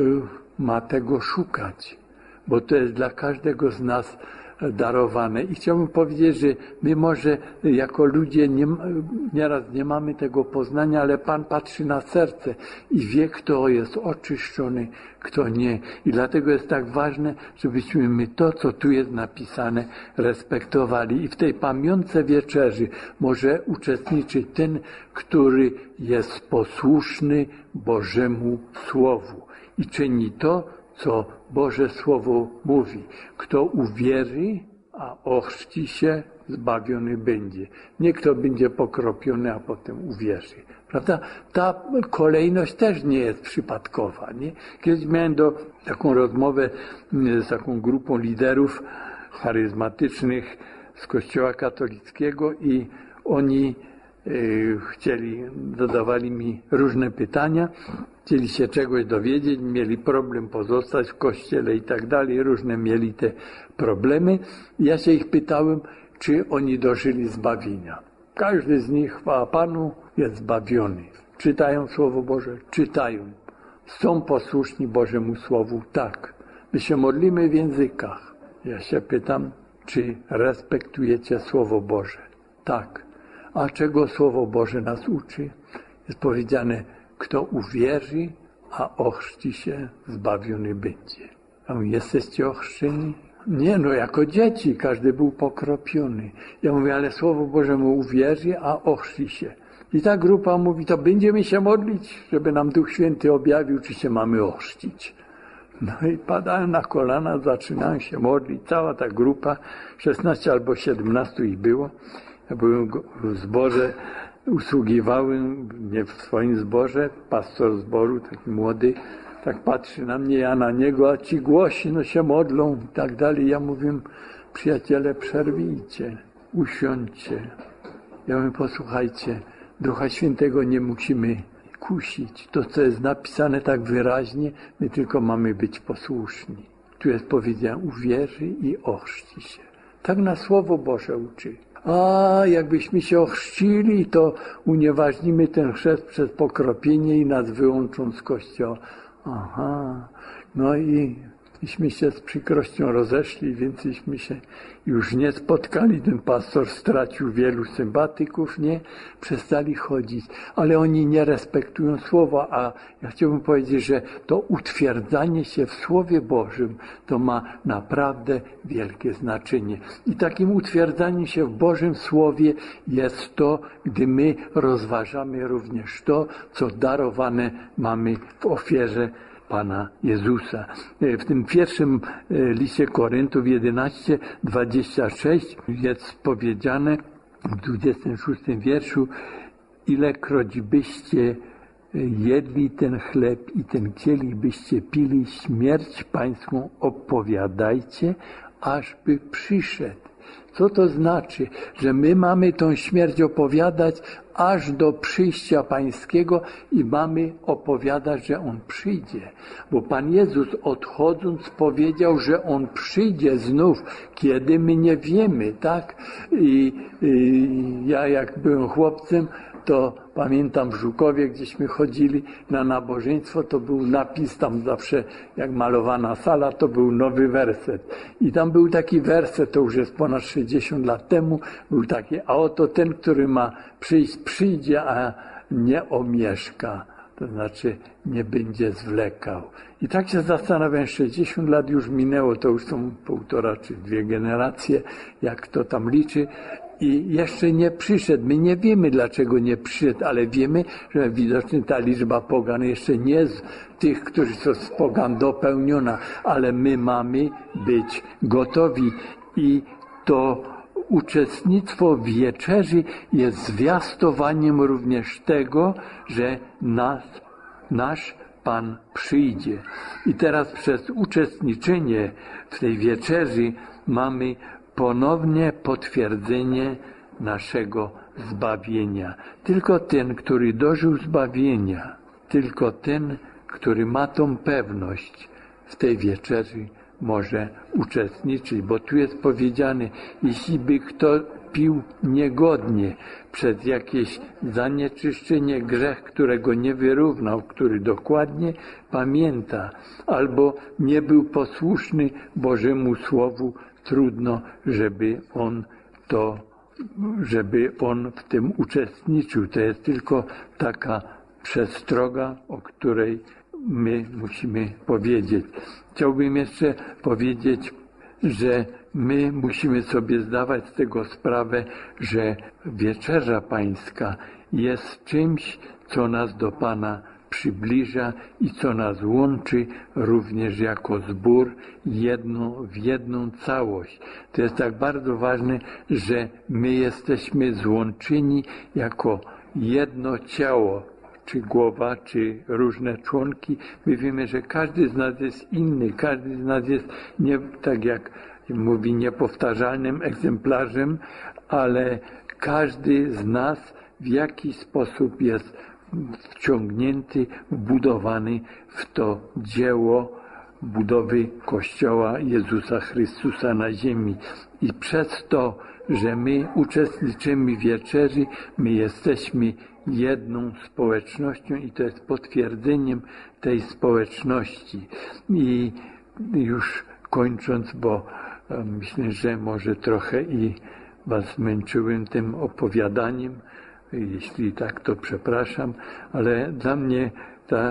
ma tego szukać. Bo to jest dla każdego z nas darowane. I chciałbym powiedzieć, że my może jako ludzie nieraz nie mamy tego poznania, ale Pan patrzy na serce i wie, kto jest oczyszczony, kto nie. I dlatego jest tak ważne, żebyśmy my to, co tu jest napisane, respektowali. I w tej pamiątce wieczerzy może uczestniczyć ten, który jest posłuszny Bożemu Słowu i czyni to, co Boże Słowo mówi. Kto uwierzy, a ochrzci się, zbawiony będzie. Nie kto będzie pokropiony, a potem uwierzy. Prawda? Ta kolejność też nie jest przypadkowa. Nie? Kiedyś miałem taką rozmowę z taką grupą liderów charyzmatycznych z Kościoła katolickiego i oni zadawali mi różne pytania, chcieli się czegoś dowiedzieć, mieli problem pozostać w kościele i tak dalej, różne mieli te problemy. Ja się ich pytałem, czy oni dożyli zbawienia. Każdy z nich, chwała Panu, jest zbawiony. Czytają Słowo Boże? Czytają. Są posłuszni Bożemu Słowu? Tak. My się modlimy w językach. Ja się pytam, czy respektujecie Słowo Boże? Tak. A czego Słowo Boże nas uczy? Jest powiedziane, kto uwierzy, a ochrzci się, zbawiony będzie. A mówię, jesteście ochrzczeni? Nie, no jako dzieci, każdy był pokropiony. Ja mówię, ale Słowo Boże mu uwierzy, a ochrzci się. I ta grupa mówi, to będziemy się modlić, żeby nam Duch Święty objawił, czy się mamy ochrzcić. No i padałem na kolana, zaczynałem się modlić, cała ta grupa, 16 albo 17 ich było. Ja byłem w zborze, usługiwałem nie w swoim zborze, pastor zboru, taki młody, tak patrzy na mnie, ja na niego, a ci głośno się modlą i tak dalej. Ja mówię, przyjaciele, przerwijcie, usiądźcie. Ja mówię, posłuchajcie, Ducha Świętego nie musimy kusić. To, co jest napisane tak wyraźnie, my tylko mamy być posłuszni. Tu jest powiedziane, uwierzy i ochrzci się. Tak nas Słowo Boże uczy. A jakbyśmy się ochrzcili, to unieważnimy ten chrzest przez pokropienie i nas wyłączą z Kościoła. Aha, no iśmy się z przykrością rozeszli, więcejśmy się już nie spotkali. Ten pastor stracił wielu sympatyków, nie? Przestali chodzić, ale oni nie respektują Słowa, a ja chciałbym powiedzieć, że to utwierdzanie się w Słowie Bożym to ma naprawdę wielkie znaczenie. I takim utwierdzaniem się w Bożym Słowie jest to, gdy my rozważamy również to, co darowane mamy w ofierze Pana Jezusa. W tym pierwszym liście Koryntów 11:26 jest powiedziane w 26 wierszu, ilekroć byście jedli ten chleb i ten kielich byście pili, śmierć Pańską opowiadajcie, ażby przyszedł. Co to znaczy? Że my mamy tą śmierć opowiadać aż do przyjścia Pańskiego i mamy opowiadać, że On przyjdzie. Bo Pan Jezus odchodząc powiedział, że On przyjdzie znów, kiedy my nie wiemy, tak? I ja jak byłem chłopcem, to pamiętam w Żukowie, gdzieśmy chodzili na nabożeństwo, to był napis tam zawsze, jak malowana sala, to był nowy werset. I tam był taki werset, to już jest ponad 60 lat temu, był taki, a oto ten, który ma przyjść, przyjdzie, a nie omieszka. To znaczy nie będzie zwlekał. I tak się zastanawiam, 60 lat już minęło, to już są 1,5 czy 2 generacje, jak to tam liczy. I jeszcze nie przyszedł. My nie wiemy, dlaczego nie przyszedł, ale wiemy, że widocznie ta liczba pogan jeszcze nie jest tych, którzy są z pogan dopełniona, ale my mamy być gotowi. I to uczestnictwo w wieczerzy jest zwiastowaniem również tego, że nasz Pan przyjdzie. I teraz przez uczestniczenie w tej wieczerzy mamy ponownie potwierdzenie naszego zbawienia. Tylko ten, który dożył zbawienia, tylko ten, który ma tą pewność, w tej wieczerzy może uczestniczyć, bo tu jest powiedziane, jeśli by kto pił niegodnie przez jakieś zanieczyszczenie, grzech, którego nie wyrównał, który dokładnie pamięta, albo nie był posłuszny Bożemu Słowu, trudno, żeby on w tym uczestniczył. To jest tylko taka przestroga, o której my musimy powiedzieć. Chciałbym jeszcze powiedzieć, że my musimy sobie zdawać z tego sprawę, że Wieczerza Pańska jest czymś, co nas do Pana przybliża i co nas łączy również jako zbór w jedną całość. To jest tak bardzo ważne, że my jesteśmy złączeni jako jedno ciało, czy głowa, czy różne członki. My wiemy, że każdy z nas jest inny, każdy z nas jest nie tak jak mówi niepowtarzalnym egzemplarzem, ale każdy z nas w jakiś sposób jest wciągnięty, wbudowany w to dzieło budowy Kościoła Jezusa Chrystusa na ziemi. I przez to, że my uczestniczymy w wieczerzy, my jesteśmy jedną społecznością i to jest potwierdzeniem tej społeczności. I już kończąc, bo myślę, że może trochę i was zmęczyłem tym opowiadaniem, jeśli tak, to przepraszam, ale dla mnie ta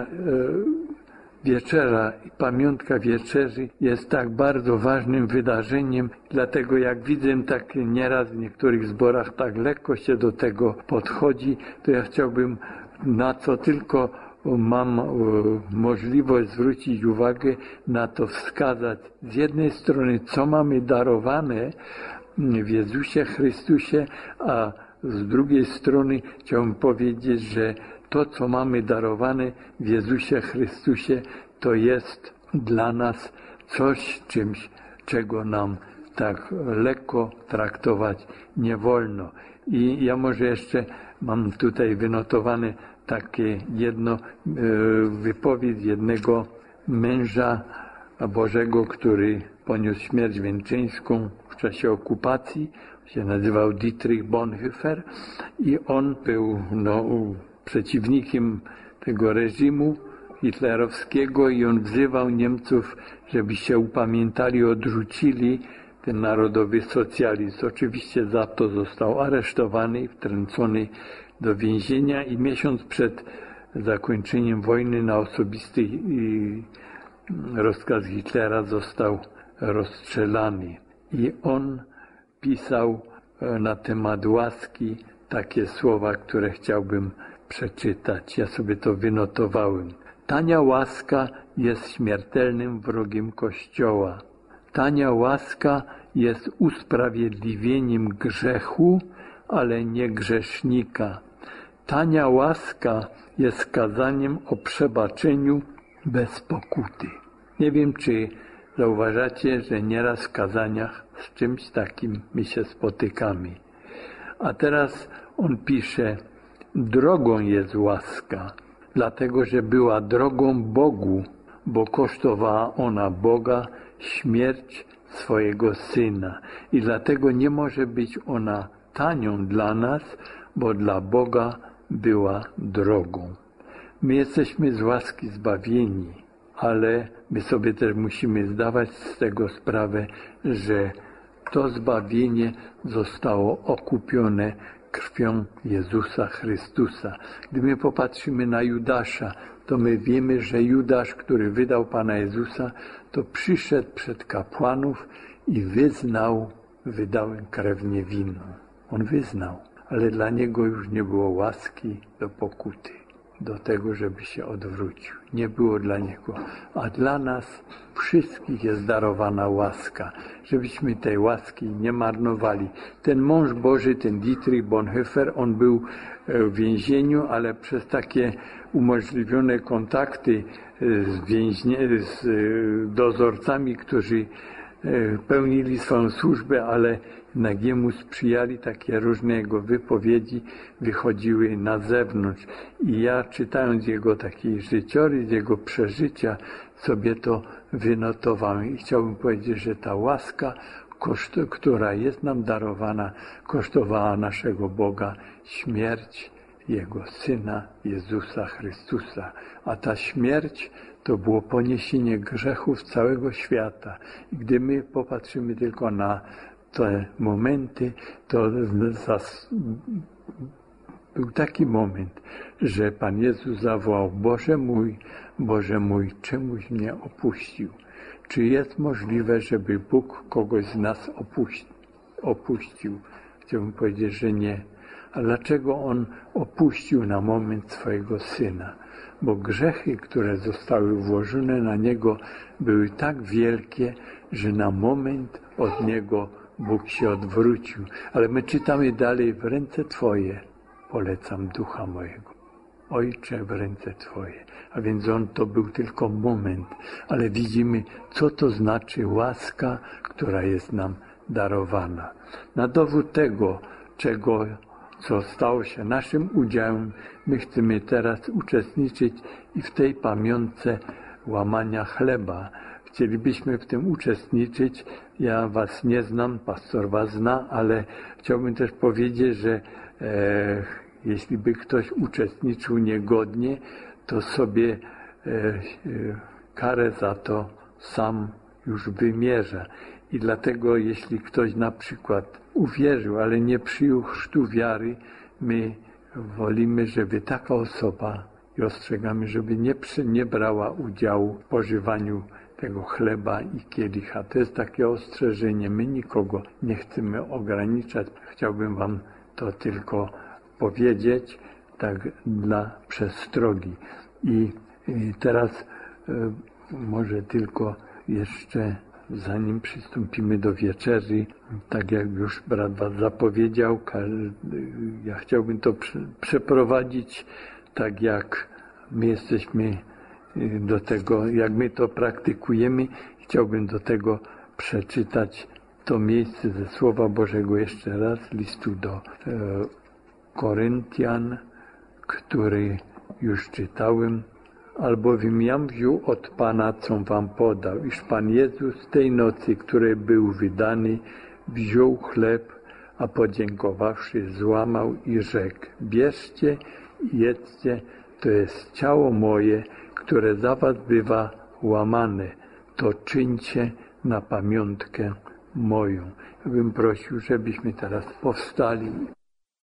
wieczera i pamiątka wieczerzy jest tak bardzo ważnym wydarzeniem, dlatego jak widzę tak nieraz w niektórych zborach tak lekko się do tego podchodzi, to ja chciałbym, na co tylko mam możliwość zwrócić uwagę, na to wskazać. Z jednej strony, co mamy darowane w Jezusie Chrystusie, a z drugiej strony chciałbym powiedzieć, że to, co mamy darowane w Jezusie Chrystusie, to jest dla nas czymś, czego nam tak lekko traktować nie wolno. I ja może jeszcze mam tutaj wynotowane takie jedno wypowiedź jednego męża Bożego, który poniósł śmierć wieńczyńską w czasie okupacji. Się nazywał Dietrich Bonhoeffer i on był przeciwnikiem tego reżimu hitlerowskiego i on wzywał Niemców, żeby się upamiętali, odrzucili ten narodowy socjalizm. Oczywiście za to został aresztowany i wtrącony do więzienia i miesiąc przed zakończeniem wojny na osobisty rozkaz Hitlera został rozstrzelany. I on pisał na temat łaski takie słowa, które chciałbym przeczytać. Ja sobie to wynotowałem. Tania łaska jest śmiertelnym wrogiem Kościoła. Tania łaska jest usprawiedliwieniem grzechu, ale nie grzesznika. Tania łaska jest kazaniem o przebaczeniu bez pokuty. Nie wiem, czy zauważacie, że nieraz w kazaniach z czymś takim my się spotykamy. A teraz on pisze, drogą jest łaska, dlatego że była drogą Bogu, bo kosztowała ona Boga śmierć swojego Syna. I dlatego nie może być ona tanią dla nas, bo dla Boga była drogą. My jesteśmy z łaski zbawieni, ale my sobie też musimy zdawać z tego sprawę, że to zbawienie zostało okupione krwią Jezusa Chrystusa. Gdy my popatrzymy na Judasza, to my wiemy, że Judasz, który wydał Pana Jezusa, to przyszedł przed kapłanów i wydałem krew niewinną. On wyznał, ale dla niego już nie było łaski do pokuty, do tego, żeby się odwrócił. Nie było dla niego. A dla nas wszystkich jest darowana łaska, żebyśmy tej łaski nie marnowali. Ten mąż Boży, ten Dietrich Bonhoeffer, on był w więzieniu, ale przez takie umożliwione kontakty z dozorcami, którzy pełnili swoją służbę, ale jednak jemu sprzyjali, takie różne jego wypowiedzi wychodziły na zewnątrz. I ja, czytając jego taki życiorys, jego przeżycia, sobie to wynotowałem. I chciałbym powiedzieć, że ta łaska, która jest nam darowana, kosztowała naszego Boga śmierć Jego Syna Jezusa Chrystusa. A ta śmierć to było poniesienie grzechów całego świata. I gdy my popatrzymy tylko na te momenty, to był taki moment, że Pan Jezus zawołał, Boże mój, czemuś mnie opuścił? Czy jest możliwe, żeby Bóg kogoś z nas opuścił? Chciałbym powiedzieć, że nie. A dlaczego On opuścił na moment swojego Syna? Bo grzechy, które zostały włożone na Niego, były tak wielkie, że na moment od Niego Bóg się odwrócił. Ale my czytamy dalej, w ręce Twoje polecam ducha mojego. Ojcze, w ręce Twoje. A więc to był tylko moment, ale widzimy, co to znaczy łaska, która jest nam darowana. Na dowód tego, co stało się naszym udziałem, my chcemy teraz uczestniczyć i w tej pamiątce łamania chleba. Chcielibyśmy w tym uczestniczyć. Ja Was nie znam, pastor Was zna, ale chciałbym też powiedzieć, że jeśli by ktoś uczestniczył niegodnie, to sobie karę za to sam już wymierza. I dlatego, jeśli ktoś na przykład uwierzył, ale nie przyjął chrztu wiary, my wolimy, żeby taka osoba i ostrzegamy, żeby nie brała udziału w pożywaniu tego chleba i kielicha. To jest takie ostrzeżenie. My nikogo nie chcemy ograniczać. Chciałbym wam to tylko powiedzieć, tak dla przestrogi. I teraz może tylko jeszcze, zanim przystąpimy do wieczerzy, tak jak już brat was zapowiedział, ja chciałbym to przeprowadzić tak jak my jesteśmy do tego, jak my to praktykujemy. Chciałbym do tego przeczytać to miejsce ze Słowa Bożego jeszcze raz, listu do Koryntian, który już czytałem. Albowiem jam wziął od Pana, co wam podał, iż Pan Jezus tej nocy, której był wydany, wziął chleb, a podziękowawszy, złamał i rzekł: bierzcie i jedzcie, to jest ciało moje, które za was bywa łamane. To czyńcie na pamiątkę moją. Ja bym prosił, żebyśmy teraz powstali.